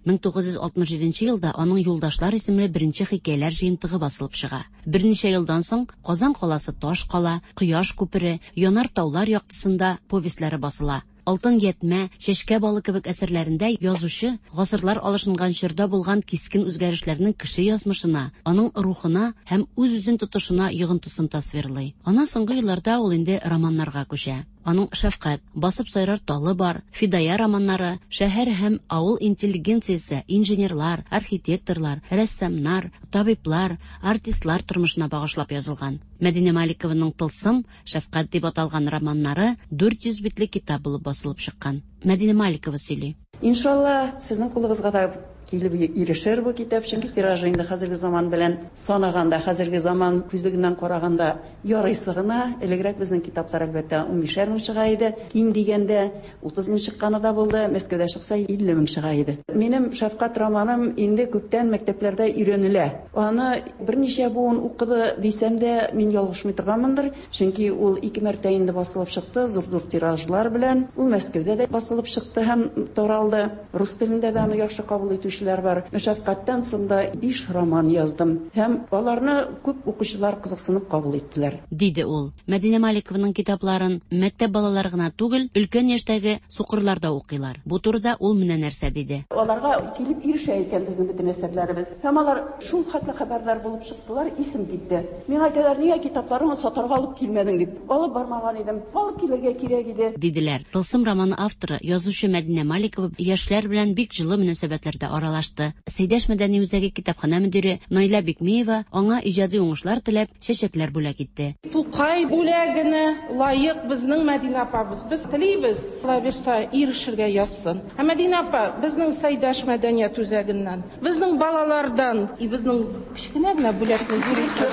1967 елда аның Юлдашлар исемле беренче хикәяләр җыентыгы басылып чыга. Берничә елдан соң Казан каласы Таш кала, Кояш күпере, Янар таулар яктысында повестләре басыла. Алтын ятмә, Чәчкә балы кебек әсәрләрендә язучы гасырлар алышынган чорда булган кискен үзгәрешләрнең кеше язмышына, аның рухына һәм үз-үзен тотышына йогынтысын тасвирлый. Аны соңгы елларда ул инде романнарга күчә. Аның Шәфкать, Басып сайрар талы бар, Фидая романнары, шәһәр һәм авыл интеллигенциясе, инженерлар, архитекторлар, рәссамнар, табиблар, артистлар тормышына багышлап язылган. Мәдинә Маликованың Тылсым, Шәфкать дип аталган романнары 400 битлек китап булып басылып чыккан. Мәдинә Маликова сөйли. Иншалла, сезнең кулыгызга да килеп ирешер бу китап, чөнки тиражы инде хәзерге заман белән санаганда, хәзерге заман күзегеннән караганда ярыйсы гына. Элегрәк безнең китаплар әлбәттә 15 мең чыга иде, киң дигәндә 30 мең чыкканы да булды, Мәскәүдә чыкса 50 мең чыга иде. Минем Шәфкать романым инде күптән мәктәпләрдә өйрәнелә. Аны берничә буын укыды дисәм дә, мин ялгышмый торганмындыр, чөнки ул 2 мәртә инде басылып чыкты, зур тиражлар белән. Ул Мәскәүдә дә басылып чыкты һәм таралды. Рус телендә дә аны яхшы кабул итүчеләр бар. Шәфкатьтән сонда 5 роман яздым һәм аларны күп укучылар кызыксынып кабул иттеләр. Диде ул. Мәдинә Маликованың китапларын мәктәп балалары гына түгел, өлкән яшьтәге сукырлар да укыйлар. Бу турыда ул менә нәрсә диде. Аларга килеп ирешә икән безнең бөтен әсәрләребез. Һәм алар шул хәтле хәбәрләр булып чыктылар, исем китте. Миңа әйтәләр, нигә китапларыңны сатарга алып килмәдең дип. Алып бармаган идем. Алып килергә кирәк иде. Диделәр. Тылсым романы авторы, язучы Мәдинә Маликова яшьләр белән бик җылы мөнәсәбәтләрдә аралашты. Сәйдәш мәдәни үзәге китапханә мөдире Найла Бикмеева аңа иҗади уңышлар теләп чәчәкләр бүләк итте. Тукай бүләгенә лаек безнең Мәдинә апабыз. Без телибез, Алла бирсә, ирешергә язсын. Һәм Мәдинә апа безнең Сәйдәш мәдәният үзәгеннән, безнең балалардан, безнең кичкенә генә бүләкне зуритә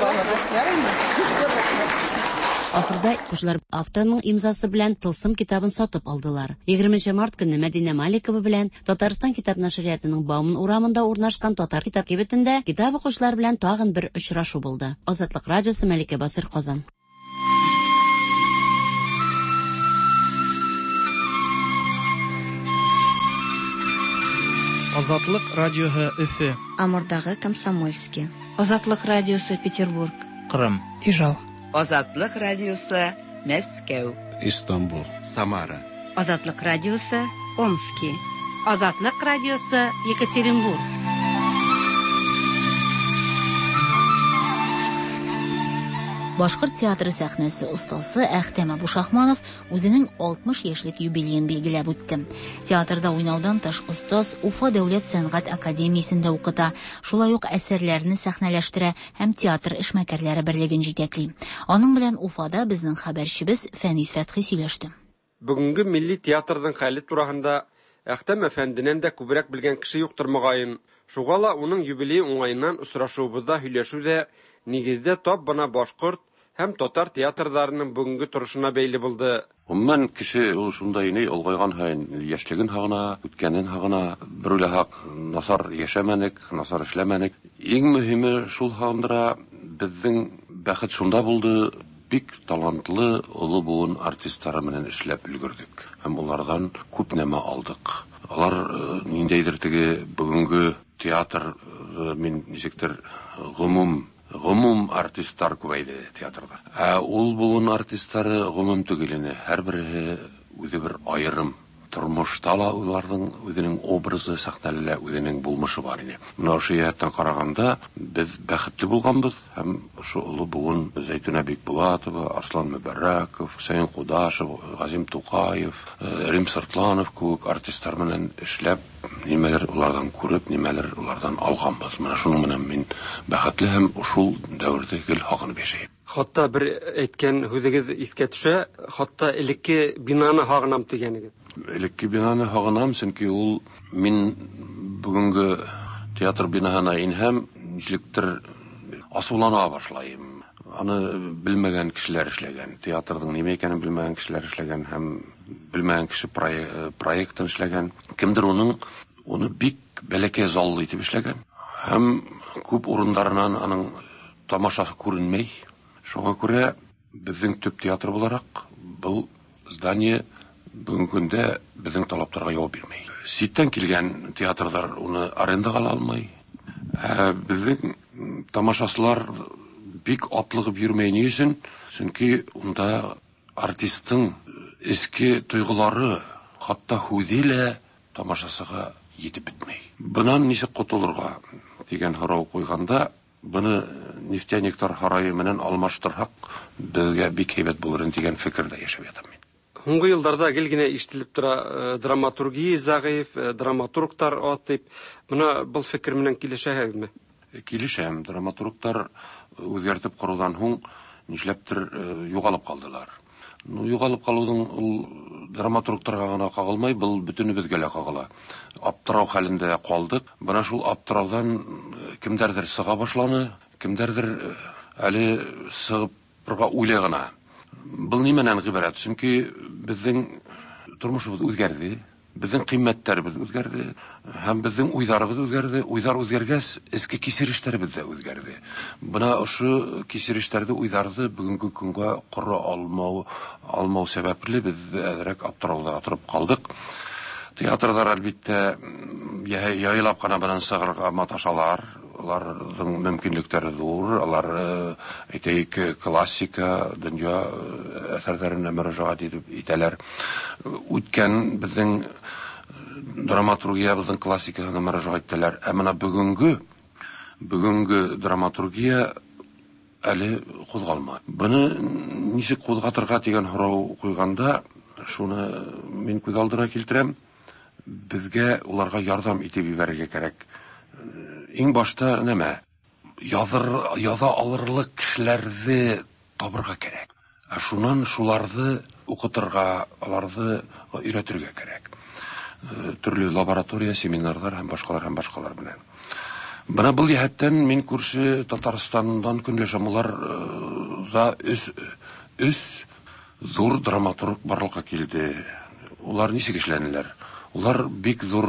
балалар. Ахырда укучылар авторның имзасы белән Тылсым китабын сатып алдылар. 20 март көнне Мәдинә Маликова белән Татарстан китап нәшриятының Бауман урамында урнашкан Татар китап кибетендә китап укучылар белән тагын бер очрашу булды. Азатлык радиосы, Мәликә Басыр, Казан. Азатлык радиоһы Өфе. Амурдагы Комсомольский. Азатлык радиосы Петербург. Кырым. Ижау. Азатлык радиосы Мәскәү. Истанбул. Самара. Азатлык радиосы Омский. Азатлык радиосы Екатеринбург. Башкорт театры сәхнәсе остасы Әхтәм Абушахманов үзенең 60 яшьлек юбилеен билгеләп үтте. Театрда уйнаудан тыш остаз Уфа дәүләт сәнгать академиясендә укыта, шулай ук әсәрләрне сәхнәләштерә һәм театр эшмәкәрләре берлеген җитәкли. Аның белән Уфада безнең хәбәрчебез Фәнис Фәтхи сөйләште. Бүгенге милли театрның хәле турында Әхтәм әфәнденән дә күбрәк белгән кеше юктыр мөгаен. Шуга ла уның юбилей уңайыннан очрашуыбызда һөйләшүдә нигездә тап бана башкорт һәм татар театрларының бүгенге торышына бәйле булды. Умман кеше ул шундай ни олгайган һәм яшьлеген хагына, үткәнен хагына, бер насар яшәмәнек, насар эшләмәнек. Иң мөһиме шул хагындыра безнең бәхет шунда булды. Бик талантлы олы буын артистлары менән эшләп өлгердек. Һәм улардан күп нәмә алдык. Алар ниндәйдер теге бүгенге театр мин ничектер гомум артистлар күбәйде театрда. Ул буын артистлары гомум түгелене һәрбере үзе бер аерым тормышта ла уларның үзенең образы, сәхнәле үзенең булмышы бар иде. Менә шу яктан караганда без бәхетле булганбыз һәм шу олы буын Зәйтүнә Бикбулатова, Арслан Мөбәррәков, Хусейн Кудашев, Газим Тукаев, Рим Сыртланов күк артистлар менән эшләп, нимәләр улардан күреп, нимәләр улардан алганбыз. Менә шуның менән мин бәхетле һәм шул дәврдә гел хагынып яшәйм. Хатта бер әйткән һүзегез искә төшә, хатта элекке бинаны хагынам дигәнегез. Элекке бинаны хагынам, чөнки ул мин бүгенге театр бинаһына инһәм, ничектер асулана башлайм. Аны белмәгән кешеләр эшләгән, театрның нимә икәнен белмәгән кешеләр эшләгән һәм белмәгән кеше проектын эшләгән. Кемдер уны бик бәләкәй заллы итеп эшләгән. Һәм күп урыннарыннан аның тамашасы күренмәй. Шуңа күрә безнең төп театр буларак бу здание бүгенге көндә безнең талаптарга җавап бирмәй. Ситтән килгән театрдар уны арендага ала алмай. Безнең тамашачылар бик атлыгып йөрмәй ни өчен? Чөнки унда артистның эске тойгылары, хатта хүзиле тамашасыга yetib bitmey. Bundan nişik qutulurga degen harau koyganda, bunu Nefteniktar harayı menen almaştırhak bizge bik heybet bulurun degen fikirde yaşap yatam men. Hungu yıllarda gelgine iştilip tura dramaturgiyi zagıf, dramaturgtar atip, buna bu fikir menen kilişeğiz mi? Kilişem, dramaturgtar özgertip kurulan hun nişleptir yugalıp kaldılar. Yugalıp kaludun dramaturgtarga gana kagılmay, бұл bütünübizge kagıla. Aptırau halinde kaldık. Bana şul aptıraudan kimderdir sığa başlanı, kimderdir әлі сығып бірға уйлағына. Бұл неменен ғибарат? Çünkü біздің тұрмышыбыз өзгерді, біздің қиммәттәрбіз өзгерді, һәм біздің уйдарыбыз өзгерді, уйдар өзгергәс, ескі кесериштәрбіз де өзгерді. Бұна ұшы кесериштәрді уйдарды бүгінгі күнге құры алмау сәбәплі біз әдірек аптырауда атырып қалдық. Театрдар әлбетте яйлап қана бірін сығырға маташалар, алардың мөмкинлектәре зур, алар әйтәйек классика, дөнья әсәрләренә мөрәҗәгать итәләр. Үткән безнең драматургия, безнең классикага мөрәҗәгать итәләр. Ә менә бүгенге драматургия әле кузгалмады. Буны ничек кузгатырга дигән сорау куйганда, шуны мин күз алдына килтерәм. Безгә уларга ярдәм итеп ибәрергә кирәк. Иң башта нәмә? Яза алырлык кешеләрне табырга кирәк. Шуннан шуларны укытырга, аларны өйрәтергә кирәк. Төрле лаборатория, семинарлар һәм башкалар белән. Бына бу яһәттән мин күрше Татарстандан көнләшәм, уларда үз зур драматург барлыкка килде. Улар ничек эшләнеләр? Улар бик зур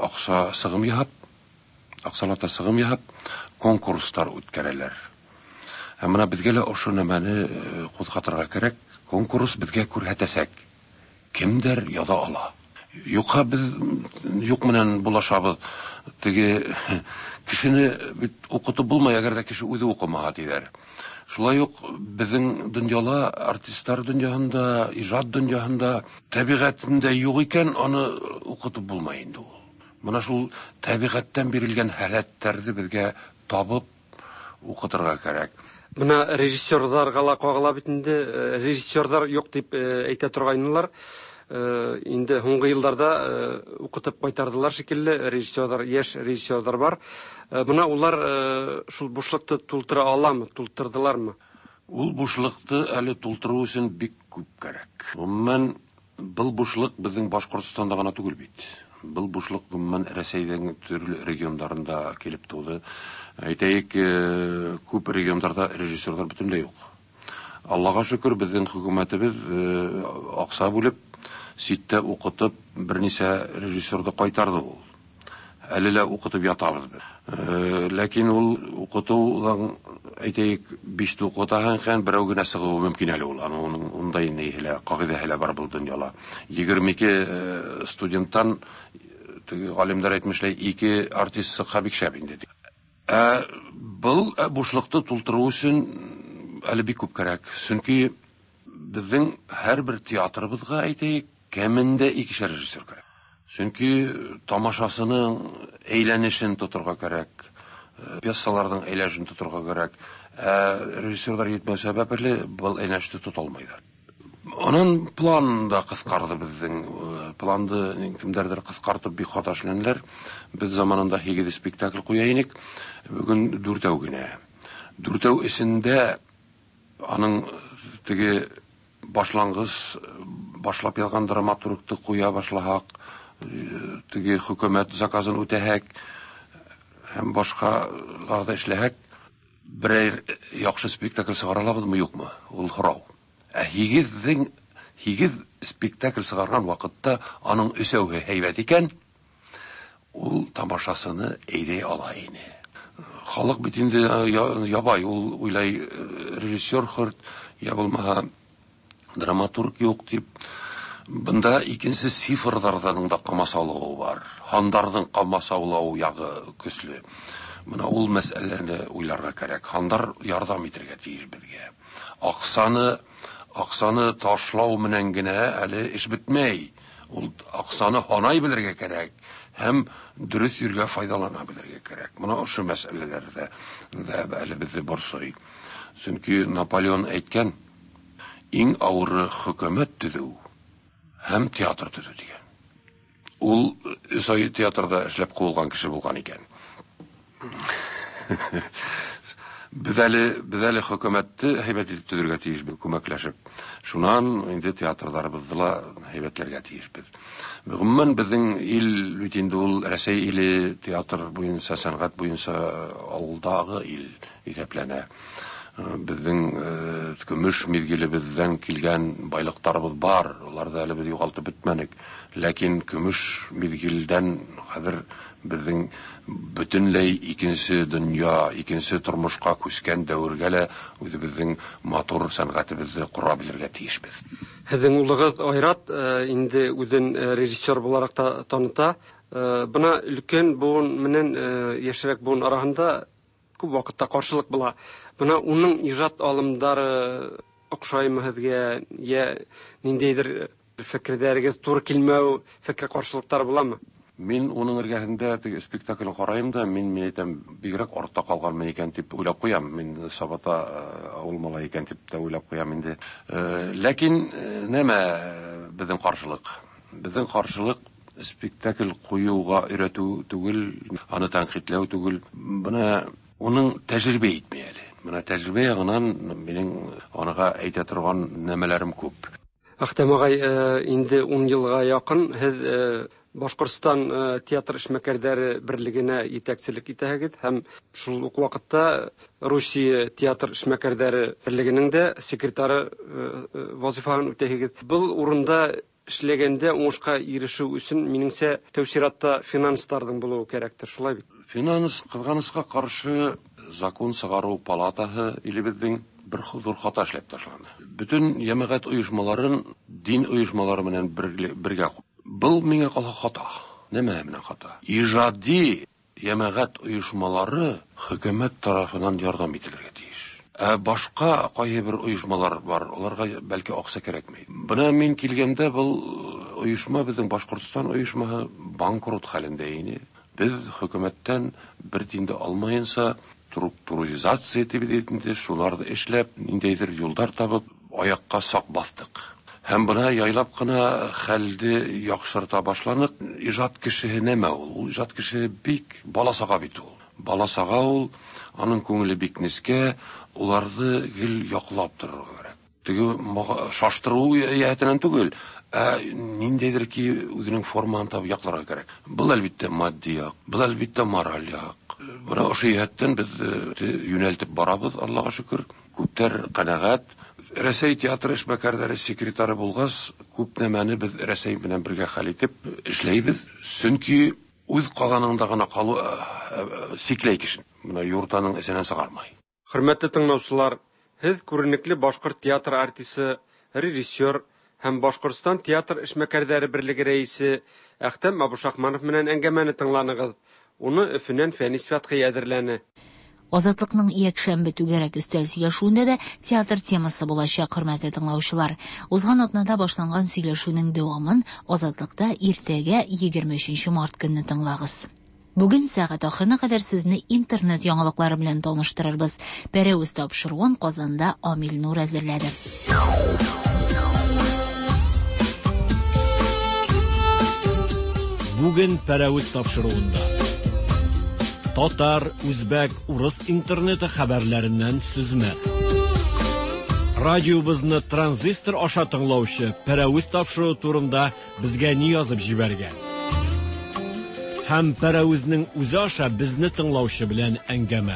аксалата сыгым яһап, конкурслар үткәрәләр. Һәм менә безгә лә ошо нәмәне кузгатырга кирәк. Конкурс безгә күрһәтәсәк, кемдер яза ала. Юкка без юк менән булашабыз. Теге кешене бит укытып булмый, әгәр дә кеше үзе укымага диләр. Шулай ук безнең дөньяла, артистлар дөньяһында, иҗат дөньяһында табигатендә юк икән, аны укытып булмый инде ул. Менә шул табигатьтән бирелгән халәтләрне безгә табып укытырга кирәк. Менә режиссерларга ла кагыла бит инде, режиссерлар юк дип әйтә торганнар. Инде соңгы елларда укытып кайтардылар шикелле, режиссерлар, яшь режиссерлар бар. Менә улар шул бушлыкты тултыра аламы, тултырдылармы? Ул бушлыкты әле тултыру өчен бик күп кирәк. Гомумән, бу бушлык безнең Башкортстанда гына түгел бит. Был бушлык гомумән Рәсәйнең төрле регионнарында килеп туды. Әйтәйек, күп регионнарда режиссерлар бөтенләй юк. Аллаға шөкер, безнең хөкүмәтебез акча бүлеп, ситтә укытып, берничә режиссерды кайтарды ул. Әле лә укытып ятабыз без. Ләкин ул укытудан әйтәйек 5 укытаһың һәм берәү генә сыгуы мөмкин әле ул. Аның ундай нәһилә, кагыйдәһелә бар бу дөньяла. 22 студенттан галимнәр әйтмешләй 2 артист сыга бик шәп инде. Был бушлыкты тултыру өчен әле бик күп кирәк. Чөнки безнең һәрбер театрыбызга әйтәйек, кемендә 2 режиссер кирәк. Чөнки тамашасының әйләнешен тотырга кирәк, пьесаларның әйләнешен тотырга кирәк. Режиссерлар җитмәү сәбәпле был әйләнешне тота алмыйлар. Аның план да кыскарды безнең. Планды кемдердер кыскартып бик хата эшләнделәр. Без заманында 8 спектакль куя идек. Бүген 4 генә. 4 эчендә аның теге башлангыч башлап язган драматургты куя башлахак, теге хөкүмәт заказын үтәһәк һәм башкаларда эшләһәк, берәр яхшы спектакль сыгаралабызмы юкмы? Ул һорау. 8 спектакль сыгарган вакытта аның өсәүгә һәйбәт икән, ул тамашасыны әйдәй ала иде. Халык бит инде ябай, ул уйлай режиссер хөрт, я булмаһа драматург юк дип. Бында икенче цифрлардан да камасаулау бар. Хандардың камасаулау ягы көчле. Менә ул мәсьәләне уйларга кирәк. Хандар ярдәм итәргә тиеш безгә. Аксаны ташлау менән генә әле эш бетмәй. Ул аксаны ханай белергә кирәк. Һәм дөрес йөргә файдалана белергә кирәк. Менә ошо мәсьәләләрдә әле безне борсый. Чөнки Наполеон әйткән, иң авыры хөкүмәт төзү һәм театр төзү дигән. Ул Исаи театрда эшләп куылган кеше булган икән. Без әле хөкүмәтте һәйбәт итеп төзергә тиешбез, күмәкләшеп. Шуннан инде театрдарыбызны ла һәйбәтләргә тиешбез. Гомумән безнең ил бит инде ул Рәсәй иле театр буенча, сәнгать буенча алдагы ил исәпләнә. Безнең көмеш мизгелебездән килгән байлыктарыбыз бар. Аларда әле без югалтып бетмәдек. Ләкин көмеш мизгелдән хәзер безнең бөтенләй икенче дөнья, икенче тормышка күчкән дәвергә лә үзебезнең матур сәнгатебезне кура белергә тиешбез. Һезнең улыгыз Айрат инде үзен режиссер буларак та таныта. Бuna өлкән буын менән яшьрәк буын арасында күп вакытта каршылык була. Бuna уның иҗат алымдары охшаймы һезгә, я ниндидер фикерләрегез туры килмәү, фикер каршылыктар буламы? Мин уның эргәһендә теге спектакль караем да, мин әйтәм, бигрәк артта калганмын икән дип уйлап куям. Мин Сабата авыл малай икән дип тә уйлап куям инде. Ләкин нәмә безнең каршылык? Безнең каршылык спектакль куюга өйрәтү түгел, аны тәнкыйтьләү түгел. Бuna уның тәҗрибә итмәй әле. Менә тәҗрибә ягыннан минең анага әйтә торган нәмәләрем күп. Ахтам агай, инде 10 елга якын һез Башкортстан театр эшмәкәрләре берлегенә итәкчелек итәһегез һәм шул ук вакытта Русия театр эшмәкәрләре берлегенең дә секретары вазифасын үтәһегез. Бу урында эшләгәндә уңышка ирешү өчен минеңсә тәүсиратта финансларның булуы кирәктер, шулай бит? Финанс кызганычка каршы закон чыгару палатаһы илебезнең бер зур хата эшләп ташланды. Бүтән җәмәгать оешмаларын дин оешмалары белән бергә. Был миңа кала хата. Нәмә менә хата? Иҗади җәмәгать оешмалары хөкүмәт тарафыннан ярдәм ителергә тиеш. Башка кайбер оешмалар бар, аларга бәлки акча кирәкмәй. Бuna мин килгәндә был оешма безнең Башкортстан оешмаһы банкрот хәлендә иде. Без хөкүмәттән бер тиндә алмаенса структуризация тибедендә шуларда эшләп, ниндидер юллар табып, аякка сак бастык. Һәм бuna яйлап кына хәлде яхшырта башланык. Иҗат кешеһе нәмә ул? Ул иҗат кеше бик баласага бит ул. Баласага ул, аның күңеле бик нескә, уларды гел яклап торырга кирәк. Теге шаштыру яһәтеннән түгел, Ниндәйдер ки үзенең форманы табып якларга кирәк. Бу әлбәттә матди як, бу әлбәттә мораль як. Менә ошо яттан без юнәлтеп барабыз, Аллага шөкер. Күптәр канәгать. Рәсәй театры эшмәкәрләре секретары булгас, күп нәмәне без Рәсәй белән бергә хәл итеп эшләйбез. Чөнки үз Казанында гына калу сикләй кешен. Менә юртаның эсенә сыгармай. Хөрмәтле тыңлаучылар, һез күренекле башкорт театр артисты, режиссер һәм Башкортстан театр эшмәкәрләре берлеге рәисе Әхтәм Абушахманов менән әңгәмәне тыңланыгыз. Уны Өфөннән фәнни сыйфатка әзерләне. Азатлыкның якшәмбе түгәрәк өстәл сөйләшүендә дә театр темасы булачак, хөрмәтле тыңлаучылар. Узган атнада башланган сөйләшүнең дәвамын Азатлыкта иртәгә 23 март көнне тыңлагыз. Бүген сәгать ахырына кадәр сезне интернет яңалыклары белән таныштырырбыз. Пәрәүз тапшыруын Казанда Амил Нур әзерләде. Бүген пәрәүз тапшыруында татар, үзбәк, урыс интернеты хәбәрләреннән сүзмә. Радиобызны транзистор аша тыңлаучы пәрәүз тапшыру турында безгә ни язып җибәргән? Һәм пәрәүзнең үзе аша безне тыңлаучы белән әңгәмә.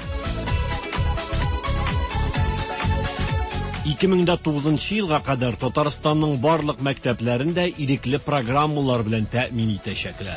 2009 елга кадәр Татарстанның барлык мәктәпләрендә ирекле программалар белән тәэмин итәчәкләр.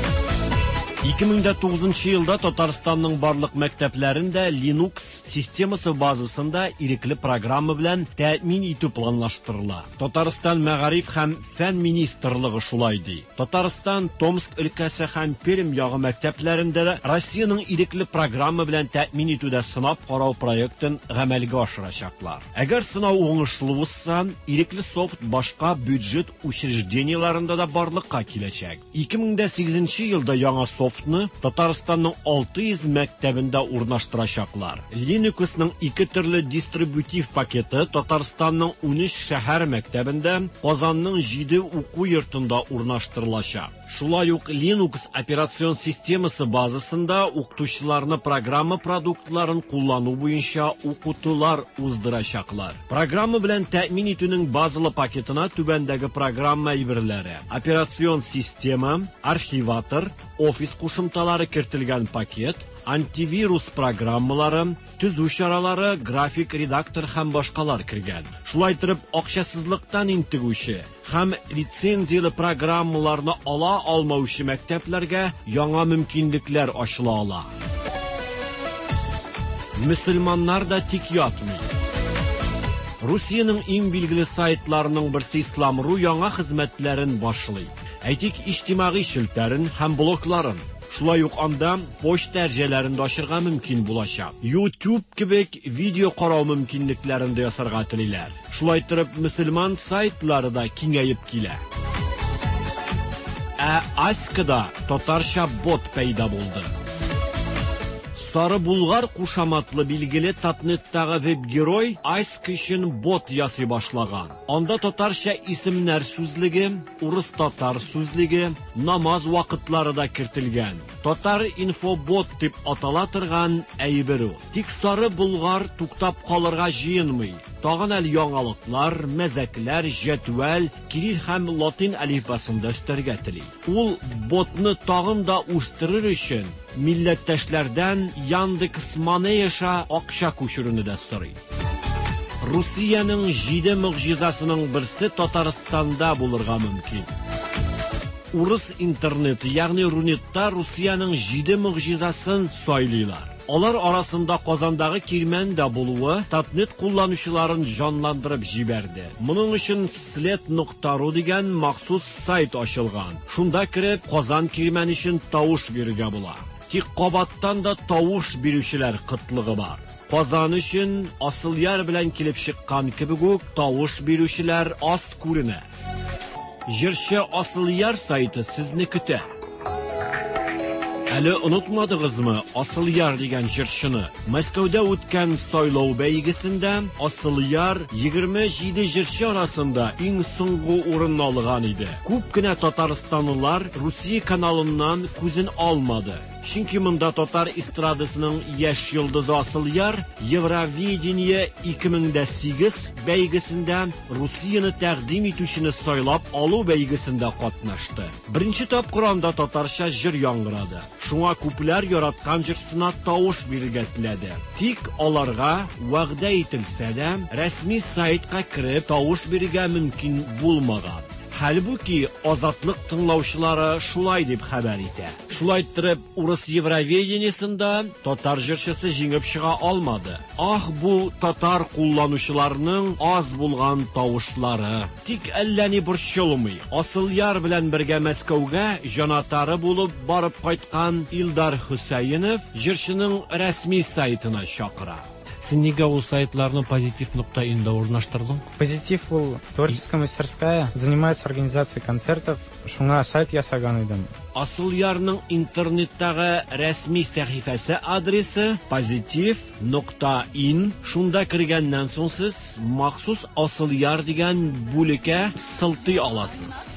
2009 елда Татарстанның барлык мәктәпләрендә Linux системасы базасында ирекле программа белән тәэмин итү планлаштырыла. Татарстан мәгариф һәм фән министрлыгы шулай ди. Татарстан, Томск өлкәсе һәм Пермь ягы мәктәпләрендә Россиянең ирекле программа белән тәэмин итүдә сынап карау проектын гамәлгә ашырачаклар. Әгәр сынау уңышлы булса, ирекле софт башка бюджет учрежденияларында да барлыкка киләчәк. 2008 елда яңа софтны Татарстанның 600 мәктәбендә урнаштырачаклар. Linuxның 2 төрле дистрибутив пакеты Татарстанның 13 шәһәр мәктәбендә, Казанның 7 уку йортында урнаштырылачак. Шулай ук Linux операцион системасы базасында укытучыларны программа продуктларын куллану буенча укытулар уздырачаклар. Программа белән тәэмин итүнең базалы пакетына түбәндәге программа әйберләре: операцион система, архиватор, офис кушымталары кертелгән пакет, антивирус программалары, төзү чаралары, график редактор һәм башкалар кергән. Шулай итеп, акчасызлыктан интегүче һәм лицензияле программаларны ала алмаучы мәктәпләргә яңа мөмкинлекләр ачыла ала. Мөселманнар да тик ятмый. Русиянең иң билгеле сайтларының берсе Ислам.ру яңа хезмәтләрен башлый. Әйтик, иҗтимагый шелтәрен һәм блогларын. Шулай ук анда почта тәрҗемәләрен ачырга мөмкин булачак. YouTube кебек видео карау мөмкинлекләрен дә ясарга телиләр. Шулай итеп, мөселман сайтлары да киңәеп килә. Аскада татарча бот пәйда булды. Сары Булгар кушаматлы билгеле Татнеттагы веб-герой Аськ өчен бот ясый башлаган. Анда татарча исемнәр сүзлеге, урыс-татар сүзлеге, намаз вакытлары да кертелгән. Татар инфобот дип атала торган әйбер ул. Тик Сары Булгар туктап калырга җыенмый. Тагын әле яңалыклар, мәзәкләр, җәдвәл, кирилл һәм латин әлифбасында өстәргә тели. Ул ботны тагын да үстерер өчен милләттәшләрдән Яндекс.Манеяша акча күчерүне дә сорый. Русиянең 7 мөгъҗизасының берсе Татарстанда булырга мөмкин. Урыс интернеты, ягъни Рунетта Русиянең 7 мөгъҗизасын сайлыйлар. Алар арасында Казандагы кирмән дә булуы Татнет кулланучыларын җанландырып җибәрде. Моның өчен sled.ru дигән махсус сайт ачылган. Шунда кирип Казан кирмән өчен тавыш бирергә була. Тик кабаттан да тавыш бирүчеләр кытлыгы бар. Казан өчен асыл яр белән килеп чыккан кебек үк тавыш бирүчеләр аз күренә. Җырчы Асыл яр сайты сезне көтә. Әле онытмадыгызмы Асыл яр дигән җырчыны? Мәскәүдә үткән сайлау бәйгесендә Асыл яр 27 җырчы арасында иң соңгы урынны алган иде. Күп кенә татарстанлылар Русия каналыннан күзен алмады. Чөнки монда татар эстрадасының яшь йолдызы Асылъяр Евровидение 2008 бәйгесендә Русияны тәкъдим итүчене сайлап алу бәйгесендә катнашты. Беренче тапкыр анда татарча җыр яңгырады. Шуңа күпләр яраткан җырсына тавыш бирергә теләде. Тик аларга вәгъдә ителсә дә, рәсми сайтка кирип тавыш бирергә мөмкин булмаган. Halbuki Азатлык тыңлаучылары шулай дип хәбәр итә. Шулай итеп, урыс Евровидениесында татар җырчысы җиңеп чыга алмады. Ах, бу татар кулланучыларның аз булган тавышлары. Тик әллә ни борчылмый. Асылъяр белән бергә Мәскәүгә җанатары булып барып кайткан Илдар Хөсәенов җырчының рәсми сайтына чакыра. Син нигә ул сайтларны Positiv.inда урнаштырдың? Позитив ул творческая мастерская, занимается организацией концертов. Шуңа сайт ясаган идем. Асылъярның интернеттагы рәсми сәхифәсе адресы positiv.in. Шунда кергәннән соң сез махсус Асылъяр дигән бүлеккә сылтый аласыз.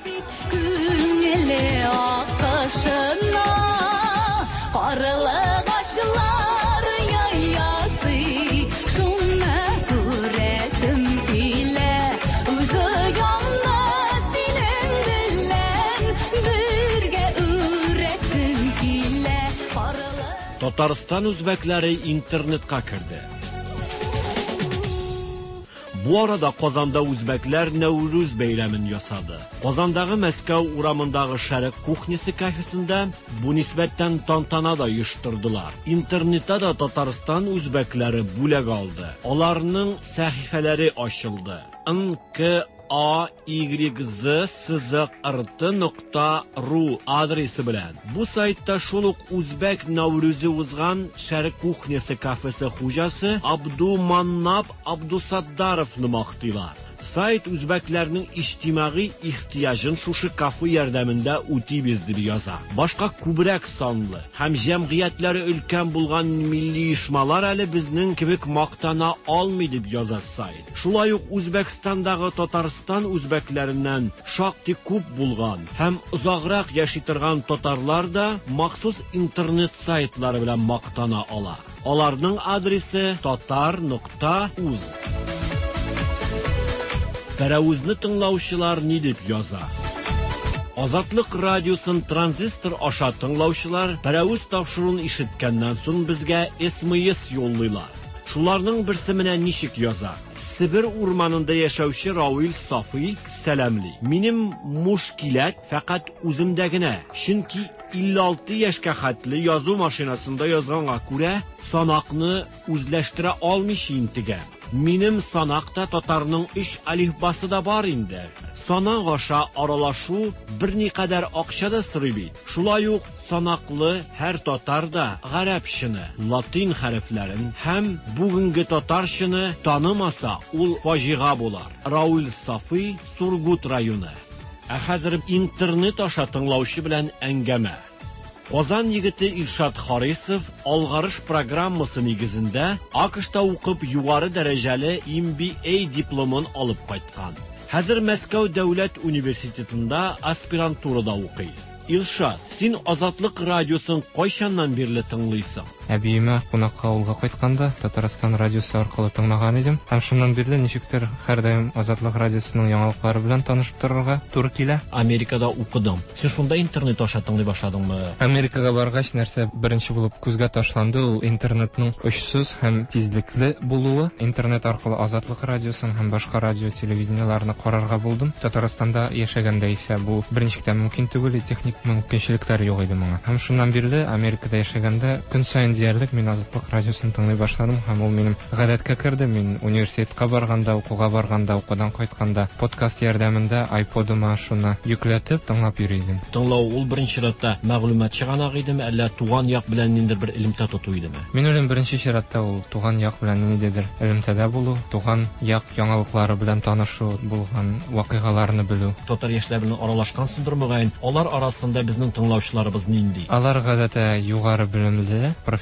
Күңеле акышына карылы гашлар яясы шуны күрәсем килә үзе янны синең белән бергә үрәсем килә карылы. Татарстан үзбәкләре интернетка керде. Бу арада Казанда үзбәкләр Нәүрүз бәйрәмен ясады. Казандагы Мәскәү урамындагы Шәрык кухнясы кафесында бу нисбәттән тантана да оештырдылар. Интернетта да Татарстан үзбәкләре бүләк алды. Аларның сәхифәләре ачылды. nkayz.rt.ru адресы белән. Бу сайтта шул ук үзбәк Нәүрүзе узган Шәрык кухнясы кафесы хуҗасы Абдуманнап Абдусаддаровны мактыйлар. Сайт үзбәкләрнең иҗтимагый ихтияҗын шушы кафе ярдәмендә үтибез дип яза. Башка күбрәк санлы һәм җәмгыятьләре өлкән булган милли оешмалар әле безнең кебек мактана алмый дип яза сайт. Шулай ук Үзбәкстандагы Татарстан үзбәкләреннән шактый күп булган һәм озаграк яши торган татарлар да махсус интернет сайтлары белән мактана ала. Аларның адресы tatar.uz. Пәрәүзне тыңлаучылар ни дип яза? Азатлык радиосын транзистор аша тыңлаучылар пәрәүз тапшыруын ишеткәннән соң безгә SMS юллыйлар. Шуларның берсе менә ничек яза? Сибир урманында яшәүче Рауил Сафый сәламли. Минем мушкилат фақат үземдә генә. Чөнки 56 яшькә хәтле язу машинасында язганга күрә санакны үзләштерә алмыйчы интегә. Минем санакта татарның 3 алифбасы да бар инде. Санак аша аралашу берникадәр акча да сорый бит. Шулай ук санаклы һәр татар да гарәпчене, латин хәрефләрен һәм бүгенге татарчаны танымаса, ул фаҗига булар. Рауил Сафый, Сургут районы. Ә хәзер интернет аша тыңлаучы белән әңгәмә. Казан егете Илшат Харисов алгарыш программасы нигезендә АКШта укып югары дәрәҗәле MBA дипломын алып кайткан. Хәзер Мәскәү дәүләт университетында аспирантурада укый. Илшат, син Азатлык радиосын кайчаннан бирле тыңлыйсың? Әбиемә кунакка авылга кайтканда Татарстан радиосы аркылы тыңлаган идем. Һәм шуннан бирле ничектер һәрдаим Азатлык радиосының яңалыклары белән танышып торырга туры килә. Америкада укыдым. Син шунда интернет аша тыңлый башладыңмы? Америкага баргач нәрсә беренче булып күзгә ташланды, ул интернетның очсыз һәм тизлекле булуы. Интернет аркылы Азатлык радиосын һәм башка радио телевидениеларны карарга булдым. Татарстанда яшәгәндә исә бу беренчектән мөмкин түгел, техник мөмкинчелекләр юк иде моңа. Һәм шуннан бирле Америкада яшәгәндә көн сайын диярлек мин Азатлык радиосын тыңлый башладым һәм ул минем гадәткә керде. Мин университетка барганда, укуга барганда, укудан кайтканда подкаст ярдәмендә iPod-ыма шуны йөкләтеп тыңлап йөридем. Тыңлау ул беренче чиратта мәгълүмат чыганак идеме, әллә туган як белән ниндидер бер элемтә тоту идеме? Мин үлем беренче чиратта ул туган як белән ниндидер элемтәдә булу, туган як яңалыклары белән танышу, булган вакыйгаларны белү. Татар яшьләр белән аралашкансыңдыр мөгаен. Алар арасында безнең тыңлаучыларыбыз нинди? Алар гадәттә югары белемле,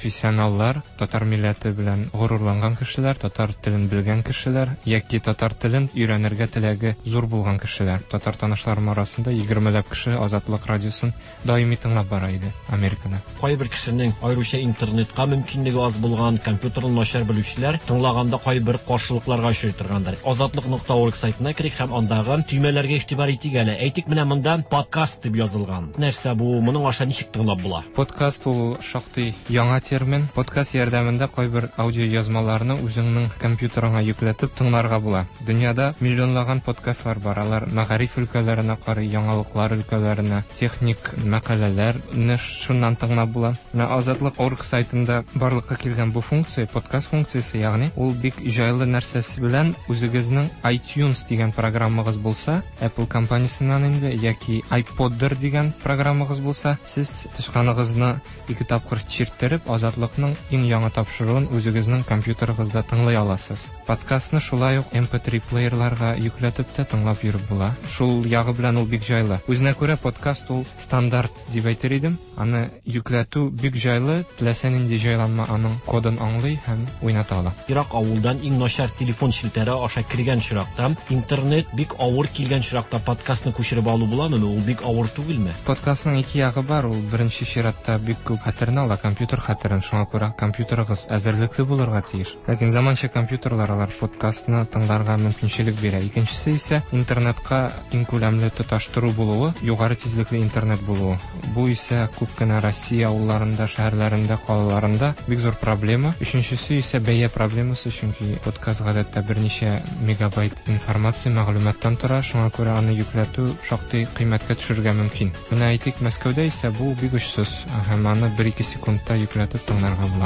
профессионаллар, татар милләте белән горурланган кешеләр, татар телен белгән кешеләр, яки татар телен өйрәнергә теләге зур булган кешеләр. Татар танышларым арасында 20ләп кеше Азатлык радиосын даими тыңлап бара иде Америкада. Кайбер кешенең аеруча интернетка мөмкинлеге аз булган, компьютерны начар белүчеләр тыңлаганда кайбер каршылыкларга очрый торгандар. Азатлык.org сайтына кирик һәм андагы төймәләргә игътибар итик әле. Әйтик, менә монда подкаст дип язылган. Нәрсә бу? Моның аша ничек тыңлап була? Подкаст ул шактый яңа термин. Подкаст ярдәмендә кайбер аудио язмаларны үзеңнең компьютерыңа йөкләтеп тыңларга була. Дөньяда миллионлаган подкастлар бар. Алар мәгариф өлкәләренә карый, яңалыклар өлкәләренә, техник мәкаләләрне шуннан тыңлап була. Менә Азатлык.org сайтында барлыкка килгән бу функция, подкаст функциясе, ягъни ул бик җайлы нәрсәсе белән үзегезнең iTunes дигән программагыз булса, Apple компаниясеннән инде яки iPodder дигән программагыз булса, сез тышканыгызны 2 тапкыр чирттереп, Азатлыкның иң яңа тапшыруын үзегезнең компьютерыгызда тыңлый аласыз. Подкастны шулай ук MP3 плеерларга йөкләтеп тә тыңлап йөреп була. Шул ягы белән ул бик җайлы. Үзенә күрә подкаст ул стандарт дип әйтер идем. Аны йөкләтү бик җайлы, теләсәң инде җайланма аның кодын аңлый һәм уйната ала. Ирак авылдан иң начар телефон челтәре аша кергән чиракта, интернет бик авыр килгән чиракта подкастны күчереп алу буламы? Ул бик авыр түгелме? Подкастның 2 ягы бар. Ул беренче чиратта бик күп хәтерне ала, компьютер хәтерен. Шуңа күрә компьютерыгыз әзерлекле булырга тиеш. Ләкин заманча компьютерлар алар подкастны тыңларга мөмкинчелек бирә. Икенчесе исә интернетка иң күләмле тоташтыру булуы, югары тизлекле интернет булуы. Бу исә күп кенә Россия авылларында, шәһәрләрендә, калаларында бик зур проблема. Өченчесе исә бәя проблемасы, чөнки подкаст гадәттә берничә мегабайт информация, мәгълүматтан тора. Шуңа күрә аны йөкләтү шактый кыйммәткә төшергә мөмкин. Менә әйтик, Мәскәүдә исә бу бик очсыз, һәм аны 1-2 секундта йөкләтеп тыңларга була.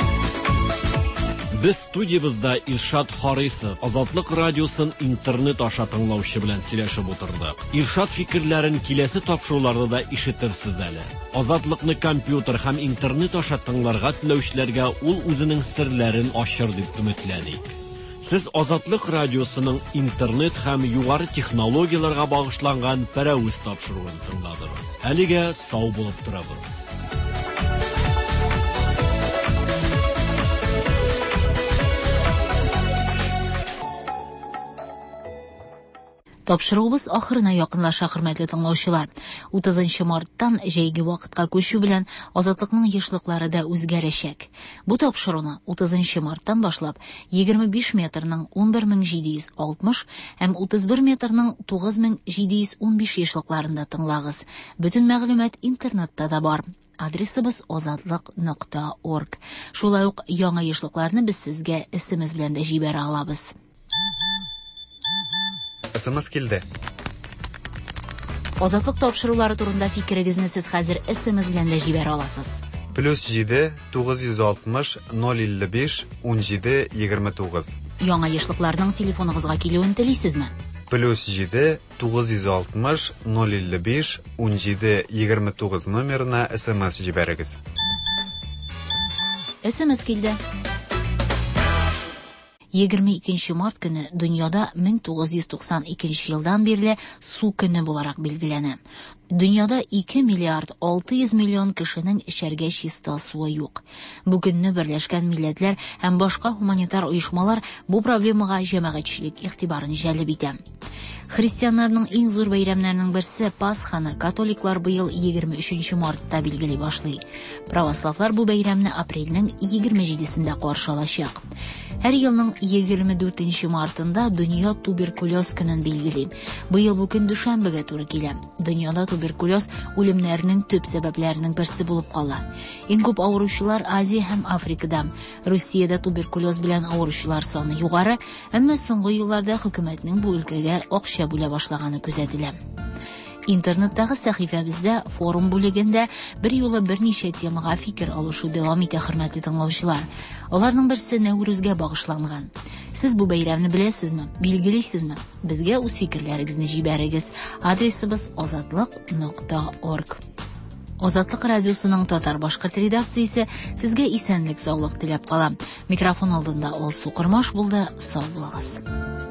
Без студиябызда Илшат Харисов, Азатлык радиосын интернет аша тыңлаучы белән сөйләшеп утырдык. Илшат фикерләрен киләсе тапшыруларда да ишетерсез әле. Азатлыкны компьютер һәм интернет аша тыңларга теләүчеләргә ул үзенең серләрен ачыр дип өметләник. Сез Азатлык радиосының интернет һәм югары технологияларга багышланган пәрәүз тапшыруын тыңладыгыз. Әлегә сау булып торабыз. Тапшыруыбыз ахырына якынлаша, хөрмәтле тыңлаучылар. 30 марттан җәйге вакытка күчү белән Азатлыкның ешлыклары да үзгәрәчәк. Бу тапшыруны 30 марттан башлап 25 метрның 11760 һәм 31 метрның 9715 ешлыкларында тыңлагыз. Бөтен мәгълүмат интернетта да бар. Адресыбыз azatlyk.org. Шулай ук яңа ешлыкларны без сезгә SMS белән дә җибәрә алабыз. SMS килде. Азатлык тапшырулары турында фикерегезне сез хәзер SMS белән дә җибәрә аласыз. +7 960 055 17 29. Яңа ешлыкларның телефоныгызга килүен телисезме? +7 960 055 17 29 номерына SMS җибәрегез. SMS килде. 22 март көне дөньяда 1992 елдан бирле су көне буларак билгеләнә. Дөньяда 2 миллиард 600 миллион кешенең эчәргә чиста суы юк. Бу көнне Берләшкән Милләтләр һәм башка гуманитар оешмалар бу проблемага җәмәгатьчелек игътибарын җәлеп итә. Христианнарның иң зур бәйрәмнәренең берсе Пасханы католиклар быел 23 мартта билгели башлый. Православлар бу бәйрәмне апрельнең 27-сендә каршы алачак. Һәр елның 24 мартында дөнья туберкулез көнен билгели. Быел бу көн дүшәмбегә туры килә. Дөньяда туберкулез үлемнәрнең төп сәбәпләренең берсе булып кала. Иң күп авыручылар Азия һәм Африкада. Россиядә туберкулез белән авыручылар саны югары, әмма соңгы елларда хөкүмәтнең бу өлкәгә акча бүлә башлаганы күзәтелә. Интернеттагы сәхифәбездә форум бүлегендә бер юлы берничә темага фикер алышу дәвам итә, хөрмәтле тыңлаучылар. Аларның берсе Нәүрүзгә багышланган. Сез бу бәйрәмне беләсезме? Билгелисезме? Безгә үз фикерләрегезне җибәрегез. Адресыбыз azatlyk.org. Азатлык радиосының татар-башкорт редакциясе сезгә исәнлек, саулык теләп кала. Микрофон алдында Алсу Кырмаш булды. Сау булыгыз.